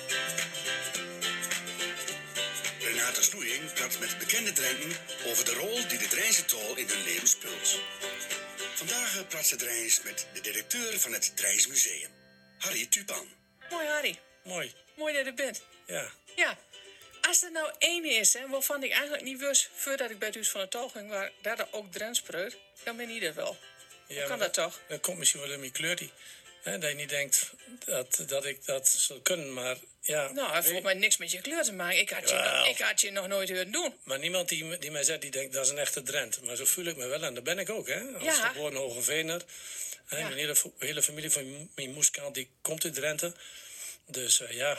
Renate Snoeing praat met bekende Drenten over de rol die de Drijnse tol in hun leven speelt. Vandaag praat ze Drijns met de directeur van het Drijns Museum, Harry Tupan. Mooi, Harry. Mooi. Mooi dat je er bent. Ja. Ja. Als er nou één is, hè, waarvan ik eigenlijk niet wist, voordat ik bij het Huis van de Tol ging, waar dat er ook Drents spreekt, dan ben ik dat wel. Ja, Hoe kan dat, dat toch? Dat komt misschien wel in mijn kleur. Hè, dat je niet denkt dat, dat ik dat zou kunnen, maar ja... Nou, het heeft mij niks met je kleur te maken. Ik had, je, nog, ik had je nog nooit horen doen. Maar niemand die, die mij zegt, die denkt, dat is een echte Drent. Maar zo voel ik me wel en dat ben ik ook, hè. Als ja. geboren Hogeveener. Hè, Ja. Mijn hele, hele familie van mijn moeskant, die komt uit Drenthe. Dus uh, ja...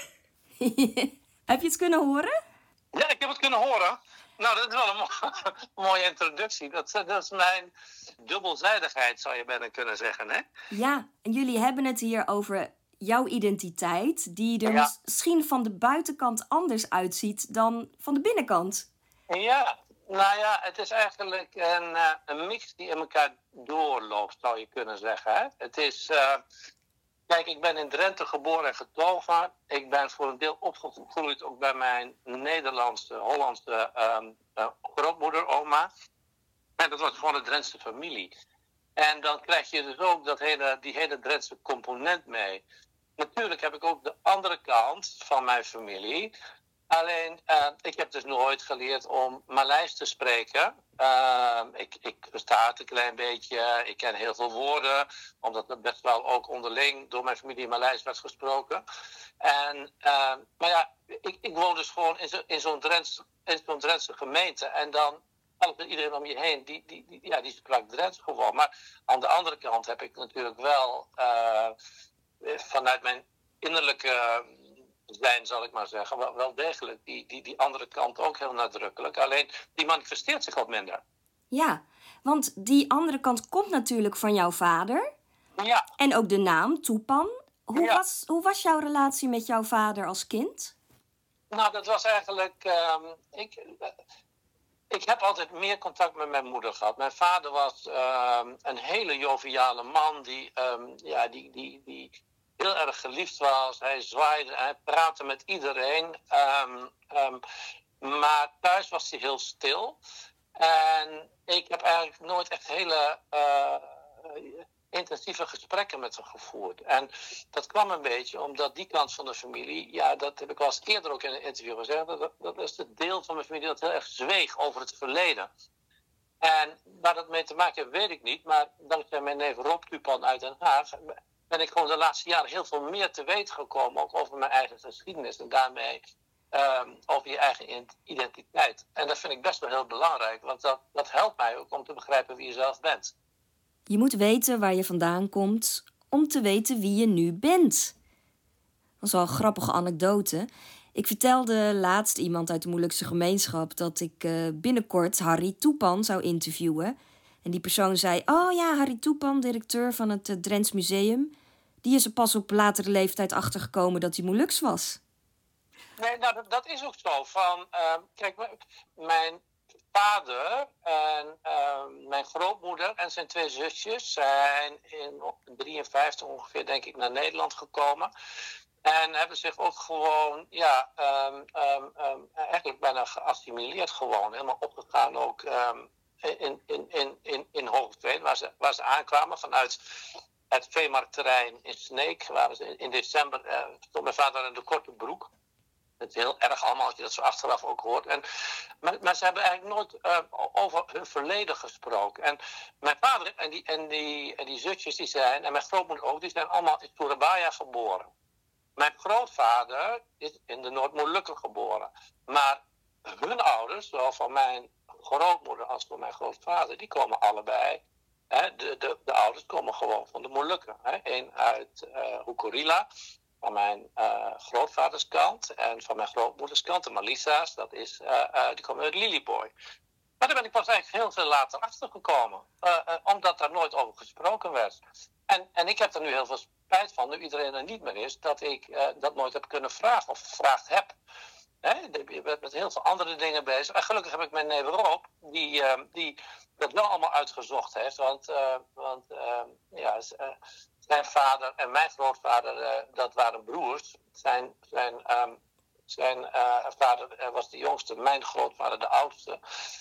Heb je het kunnen horen? Ja, ik heb het kunnen horen. Nou, dat is wel een mo- mooie introductie. Dat, dat is mijn dubbelzijdigheid, zou je bijna kunnen zeggen, hè? Ja, en jullie hebben het hier over jouw identiteit, die er Ja. misschien van de buitenkant anders uitziet dan van de binnenkant. Ja, nou ja, het is eigenlijk een, uh, een mix die in elkaar doorloopt, zou je kunnen zeggen, hè? Het is... Uh, Kijk, ik ben in Drenthe geboren en getogen. Ik ben voor een deel opgegroeid ook bij mijn Nederlandse, Hollandse um, uh, grootmoeder, oma. En dat was gewoon een Drentse familie. En dan krijg je dus ook dat hele, die hele Drentse component mee. Natuurlijk heb ik ook de andere kant van mijn familie. Alleen, uh, ik heb dus nooit geleerd om Maleis te spreken. Uh, ik, ik versta het een klein beetje. Ik ken heel veel woorden. Omdat het best wel ook onderling door mijn familie Maleis werd gesproken. En, uh, maar ja, ik, ik woon dus gewoon in, zo, in zo'n Drentse, in zo'n Drentse gemeente. En dan alles met iedereen om je heen, die, die, die, ja, die sprak Drents gewoon. Maar aan de andere kant heb ik natuurlijk wel uh, vanuit mijn innerlijke... zijn, zal ik maar zeggen, wel, wel degelijk die, die, die andere kant ook heel nadrukkelijk. Alleen, die manifesteert zich wat minder. Ja, want die andere kant komt natuurlijk van jouw vader. Ja. En ook de naam, Tupan. Hoe, Ja. was, hoe was jouw relatie met jouw vader als kind? Nou, dat was eigenlijk... Um, ik, uh, ik heb altijd meer contact met mijn moeder gehad. Mijn vader was um, een hele joviale man die... Um, ja, die, die, die heel erg geliefd was. Hij zwaaide, hij praatte met iedereen. Um, um, maar thuis was hij heel stil. En ik heb eigenlijk nooit echt hele uh, intensieve gesprekken met hem gevoerd. En dat kwam een beetje omdat die kant van de familie... ja, dat heb ik wel eens eerder ook in een interview gezegd... dat, dat is het deel van mijn familie dat heel erg zweeg over het verleden. En waar dat mee te maken heeft, weet ik niet. Maar dankzij mijn neef Rob Tupan uit Den Haag... ben ik gewoon de laatste jaren heel veel meer te weten gekomen, ook over mijn eigen geschiedenis en daarmee um, over je eigen identiteit. En dat vind ik best wel heel belangrijk, want dat, dat helpt mij ook om te begrijpen wie je zelf bent. Je moet weten waar je vandaan komt om te weten wie je nu bent. Dat is wel een grappige anekdote. Ik vertelde laatst iemand uit de moeilijkste gemeenschap dat ik uh, binnenkort Harry Tupan zou interviewen. En die persoon zei, oh ja, Harry Tupan, directeur van het uh, Drents Museum... die is er pas op latere leeftijd achtergekomen dat hij Molux was. Nee, nou, dat, dat is ook zo. Van, uh, kijk, m- mijn vader en uh, mijn grootmoeder en zijn twee zusjes... zijn in drieënvijftig ongeveer, denk ik, naar Nederland gekomen... En hebben zich ook gewoon, ja, um, um, um, eigenlijk bijna geassimileerd gewoon. Helemaal opgegaan ook... Um, In, in, in, in, in Hoogeveen, waar ze, waar ze aankwamen vanuit het veemarktterrein in Sneek. Waren ze in, in december, eh, stond mijn vader in de korte broek. Het is heel erg allemaal als je dat zo achteraf ook hoort. En, maar, maar ze hebben eigenlijk nooit uh, over hun verleden gesproken. En mijn vader en die, en, die, en die zusjes die zijn, en mijn grootmoeder ook, die zijn allemaal in Surabaya geboren. Mijn grootvader is in de Noord-Molukken geboren. Maar hun ouders, zowel van mijn grootmoeder als van mijn grootvader, die komen allebei. Hè, de, de, de ouders komen gewoon van de Molukken. Eén uit uh, Hoekorila, van mijn uh, grootvaders kant. En van mijn grootmoeders kant, de Malisa's, dat is, uh, uh, die komen uit Lilieboy. Maar daar ben ik pas eigenlijk heel veel later achter gekomen. Uh, uh, omdat daar nooit over gesproken werd. En, en ik heb er nu heel veel spijt van, nu iedereen er niet meer is, dat ik uh, dat nooit heb kunnen vragen of gevraagd heb. Hè? Je bent met heel veel andere dingen bezig. En gelukkig heb ik mijn neef Rob, die, uh, die dat wel allemaal uitgezocht heeft. Want, uh, want uh, ja, uh, zijn vader en mijn grootvader, uh, dat waren broers. Zijn, zijn, um, zijn uh, vader uh, was de jongste, mijn grootvader de oudste.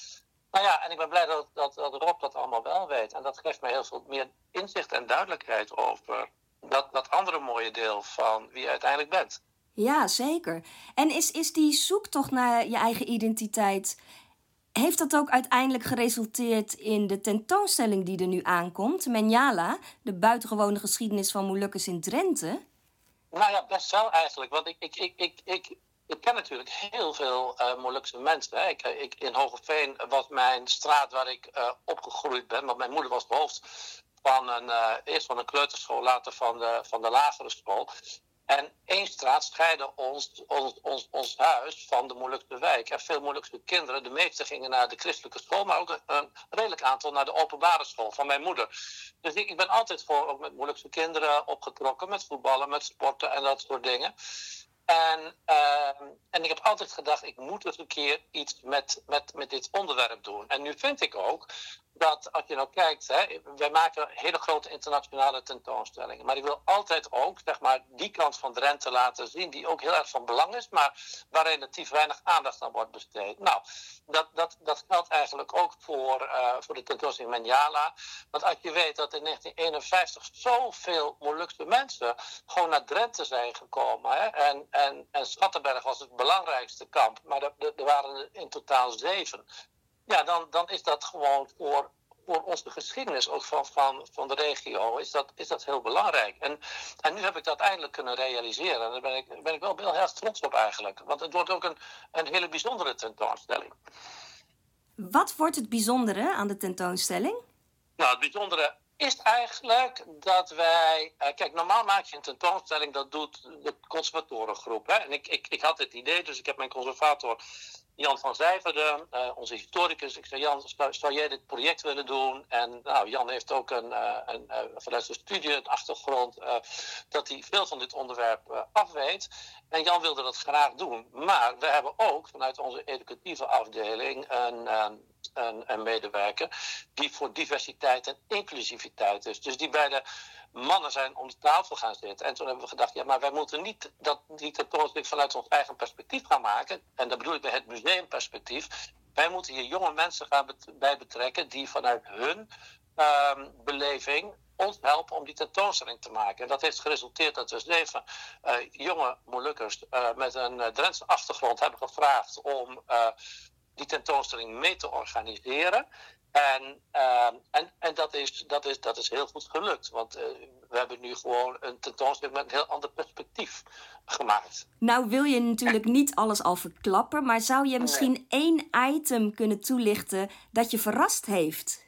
Nou ja, en ik ben blij dat, dat, dat Rob dat allemaal wel weet. En dat geeft mij heel veel meer inzicht en duidelijkheid over dat, dat andere mooie deel van wie je uiteindelijk bent. Ja, zeker. En is, is die zoektocht naar je eigen identiteit, heeft dat ook uiteindelijk geresulteerd in de tentoonstelling die er nu aankomt, Menjala, de buitengewone geschiedenis van Molukkers in Drenthe? Nou ja, best wel eigenlijk. Want ik, ik, ik, ik, ik, ik ken natuurlijk heel veel uh, Molukse mensen. Hè. Ik, ik, in Hogeveen was mijn straat waar ik uh, opgegroeid ben, want mijn moeder was het hoofd van een, uh, eerst van een kleuterschool, later van de, van de lagere school. En één straat scheidde ons, ons, ons, ons huis van de Molukse wijk. En veel Molukse kinderen, de meeste gingen naar de christelijke school, maar ook een, een redelijk aantal naar de openbare school van mijn moeder. Dus ik, ik ben altijd voor ook met Molukse kinderen opgetrokken, met voetballen, met sporten en dat soort dingen. En, uh, en ik heb altijd gedacht, ik moet eens een keer iets met, met, met dit onderwerp doen. En nu vind ik ook dat, als je nou kijkt, hè, wij maken hele grote internationale tentoonstellingen. Maar ik wil altijd ook, zeg maar, die kant van Drenthe laten zien, die ook heel erg van belang is, maar waar relatief weinig aandacht aan wordt besteed. Nou, dat, dat, dat geldt eigenlijk ook voor, uh, voor de tentoonstelling Menjala. Want als je weet dat in negentien eenenvijftig zoveel Molukse mensen gewoon naar Drenthe zijn gekomen. Hè, en, en, en Schattenberg was het belangrijkste kamp, maar er, er waren er in totaal zeven. Ja, dan, dan is dat gewoon voor, voor onze geschiedenis, ook van, van, van de regio, is dat, is dat heel belangrijk. En, en nu heb ik dat eindelijk kunnen realiseren. En daar ben ik, ben ik wel heel erg trots op eigenlijk. Want het wordt ook een, een hele bijzondere tentoonstelling. Wat wordt het bijzondere aan de tentoonstelling? Nou, het bijzondere is eigenlijk dat wij... Uh, kijk, normaal maak je een tentoonstelling, dat doet de conservatorengroep. Hè? En ik, ik, ik had het idee, dus ik heb mijn conservator Jan van Zijverden, uh, onze historicus. Ik zei, Jan, zou, zou jij dit project willen doen? En nou, Jan heeft ook een, uh, een, uh, vanuit zijn studie, een achtergrond, uh, dat hij veel van dit onderwerp uh, afweet. En Jan wilde dat graag doen. Maar we hebben ook vanuit onze educatieve afdeling een, uh, een, een medewerker die voor diversiteit en inclusiviteit is. Dus die bij de mannen zijn om de tafel gaan zitten. En toen hebben we gedacht, ja, maar wij moeten niet dat, die tentoonstelling vanuit ons eigen perspectief gaan maken. En dat bedoel ik bij het museumperspectief. Wij moeten hier jonge mensen gaan bet- bij betrekken die vanuit hun uh, beleving ons helpen om die tentoonstelling te maken. En dat heeft geresulteerd dat we zeven uh, jonge Molukkers uh, met een uh, Drentse achtergrond hebben gevraagd om uh, die tentoonstelling mee te organiseren. En, uh, en, en dat, is, dat, is, dat is heel goed gelukt. Want uh, we hebben nu gewoon een tentoonstelling met een heel ander perspectief gemaakt. Nou wil je natuurlijk niet alles al verklappen, maar zou je misschien nee. één item kunnen toelichten dat je verrast heeft?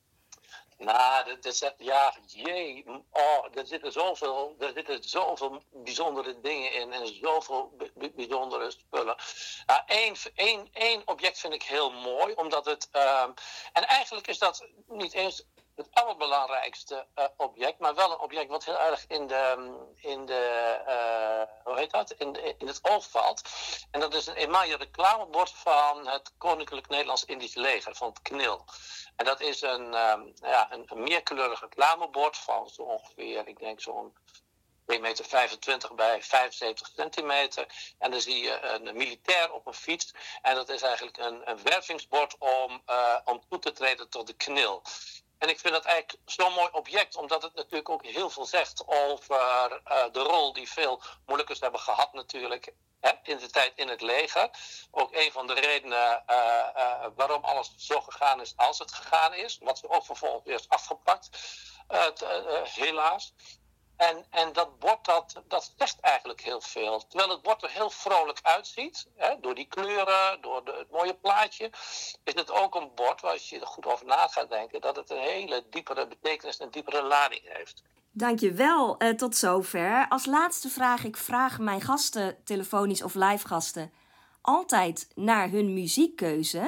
Nou, dat is, ja, jee, oh, er zitten zoveel, er zitten zoveel bijzondere dingen in en zoveel b- bijzondere spullen. Nou, één, één, één object vind ik heel mooi, omdat het, uh, en eigenlijk is dat niet eens het allerbelangrijkste uh, object, maar wel een object wat heel erg in de, in de uh, hoe heet dat, in, de, in het oog valt. En dat is een emaille reclamebord van het Koninklijk Nederlands-Indisch Leger, van het K N I L. En dat is een, um, ja, een, een meerkleurig reclamebord van zo ongeveer, ik denk zo'n twee meter vijfentwintig bij vijfenzeventig centimeter. En dan zie je een militair op een fiets. En dat is eigenlijk een, een wervingsbord om, uh, om toe te treden tot de K N I L. En ik vind dat eigenlijk zo'n mooi object, omdat het natuurlijk ook heel veel zegt over uh, de rol die veel Molukkers hebben gehad natuurlijk, hè, in de tijd in het leger. Ook een van de redenen uh, uh, waarom alles zo gegaan is als het gegaan is. Wat ze ook vervolgens weer is afgepakt, uh, t, uh, helaas. En, en dat bord, dat, dat zegt eigenlijk heel veel. Terwijl het bord er heel vrolijk uitziet, hè, door die kleuren, door de, het mooie plaatje, is het ook een bord waar als je er goed over na gaat denken, dat het een hele diepere betekenis en diepere lading heeft. Dankjewel, uh, tot zover. Als laatste vraag, ik vraag mijn gasten, telefonisch of live gasten, altijd naar hun muziekkeuze.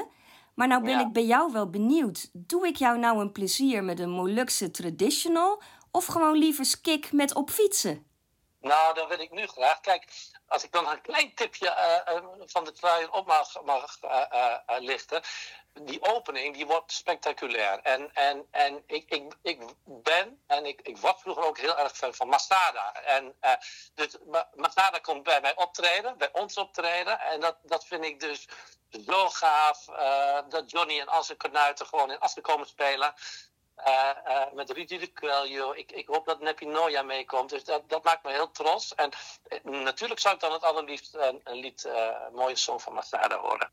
Maar nou ben Ja. ik bij jou wel benieuwd. Doe ik jou nou een plezier met een Molukse traditional of gewoon liever skik met op fietsen? Nou, dat wil ik nu graag. Kijk, als ik dan een klein tipje uh, uh, van de trui op mag, mag uh, uh, uh, lichten. Die opening, die wordt spectaculair. En, en, en ik, ik, ik ben, en ik, ik was vroeger ook heel erg fan van Masada. En uh, dus Masada komt bij mij optreden, bij ons optreden. En dat, dat vind ik dus zo gaaf. Uh, dat Johnny en Asse Kornuiten gewoon in Assen komen spelen. Uh, uh, met Rudy de Queljo. Ik, ik hoop dat Nepi Noya meekomt. Dus dat, dat maakt me heel trots. En uh, natuurlijk zou ik dan het allerliefst een, een lied, uh, een mooie song van Masada horen.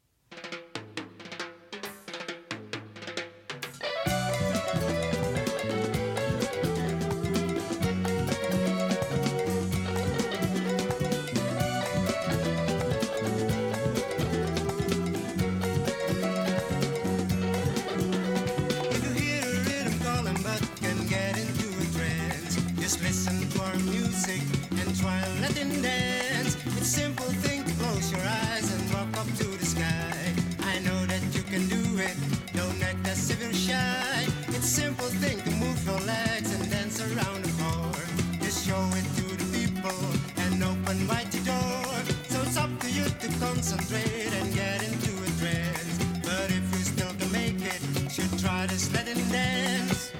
Listen to our music and try a Latin dance. It's a simple thing to close your eyes and walk up to the sky. I know that you can do it, don't act as if you're shy. It's a simple thing to move your legs and dance around the floor. Just show it to the people and open wide the door. So it's up to you to concentrate and get into a trance. But if you still can make it, you should try this Latin dance.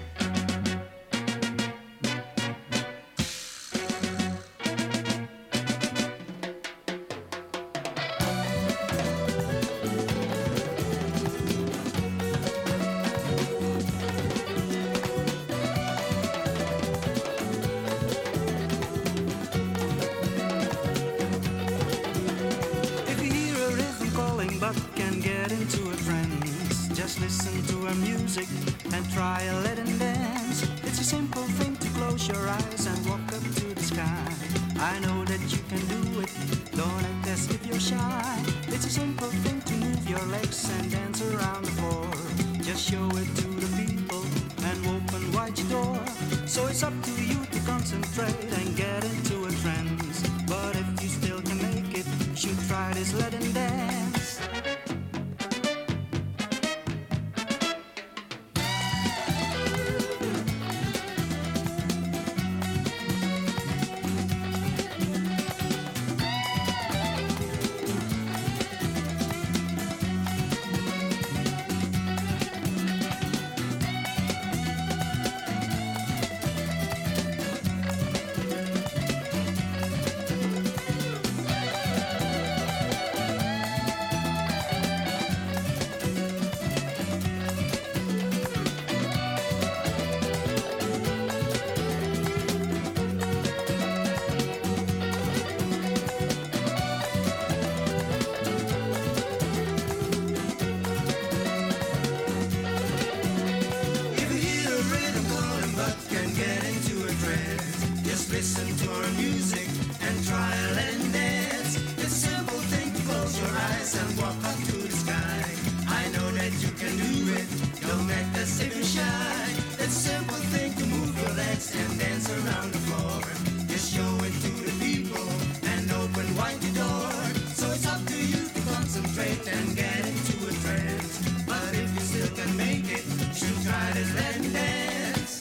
Listen to our music and try a Latin dance. It's a simple thing to close your eyes and walk up to the sky. I know that you can do it, don't act as if you're shy. It's a simple thing to move your legs and dance around the floor. Just show it to the people and open wide your door. So it's up to you to concentrate and get into a trance. But if you still can make it, you should try this Latin dance. Listen to our music and try a Latin dance. It's a simple thing to close your eyes and walk up to the sky. I know that you can do it, don't act as if you're shy. It's a simple thing to move your legs and dance around the floor. Just show it to the people and open wide the door. So it's up to you to concentrate and get into a trance. But if you still can make it, you should try this Latin dance.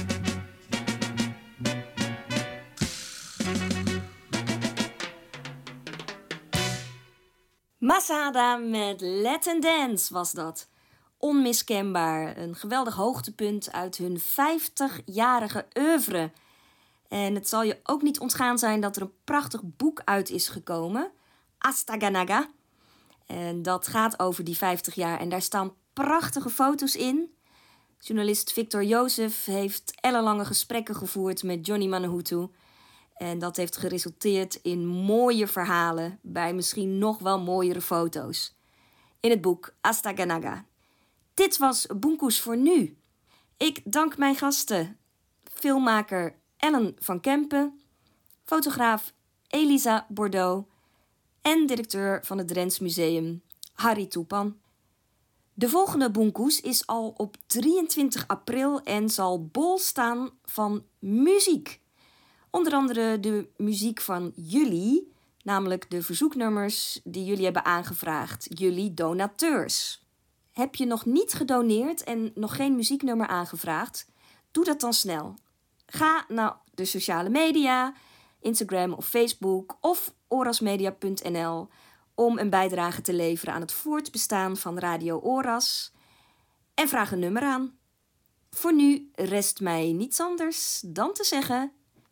Masada met Latin Dance was dat. Onmiskenbaar, een geweldig hoogtepunt uit hun vijftigjarige oeuvre. En het zal je ook niet ontgaan zijn dat er een prachtig boek uit is gekomen. Astaganaga. En dat gaat over die vijftig jaar en daar staan prachtige foto's in. Journalist Victor Jozef heeft ellenlange gesprekken gevoerd met Johnny Manahutu. En dat heeft geresulteerd in mooie verhalen bij misschien nog wel mooiere foto's. In het boek Astaganaga. Dit was Boenkoes voor nu. Ik dank mijn gasten. Filmmaker Ellen van Kempen, fotograaf Elisa Bordeaux en directeur van het Drents Museum Harry Toepan. De volgende Boenkoes is al op drieëntwintig april en zal bol staan van muziek. Onder andere de muziek van jullie, namelijk de verzoeknummers die jullie hebben aangevraagd, jullie donateurs. Heb je nog niet gedoneerd en nog geen muzieknummer aangevraagd? Doe dat dan snel. Ga naar de sociale media, Instagram of Facebook of orasmedia punt n l om een bijdrage te leveren aan het voortbestaan van Radio Oras en vraag een nummer aan. Voor nu rest mij niets anders dan te zeggen: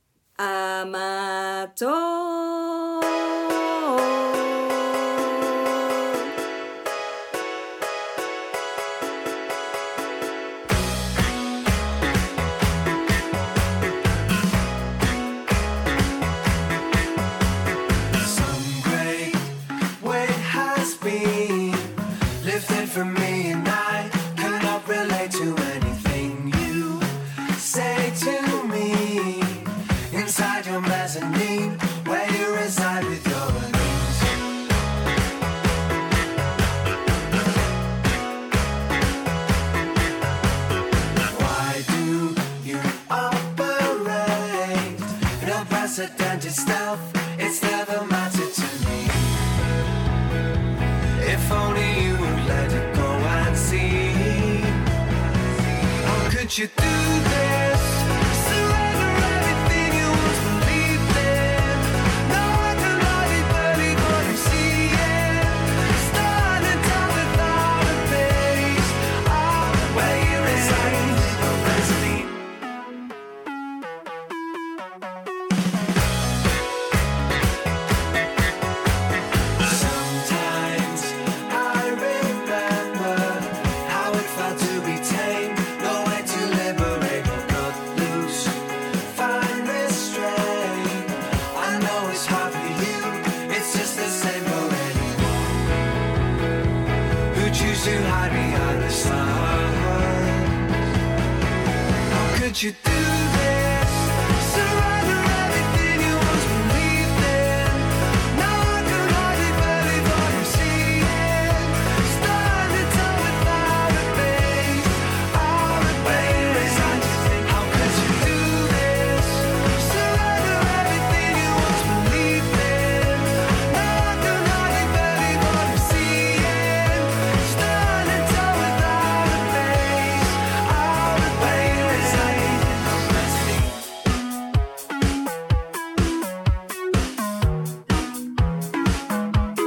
Amato. From me and I cannot relate to anything you say to me. Inside your mezzanine, where you reside with your enemies. Why do you operate in unprecedented stealth? It's never mattered to me. If only you would let it go and see. How could you do this? Surrender everything you once believed in. Now I can hardly believe what I'm seeing. Standing down without a base. Oh, where you reside, no mezzanine. Sometimes I remember how it felt to be tamed. No way to liberate or cut loose. Find restraint. I know it's hard for you. It's just the same for anyone who choose to hide behind the sun. How could you do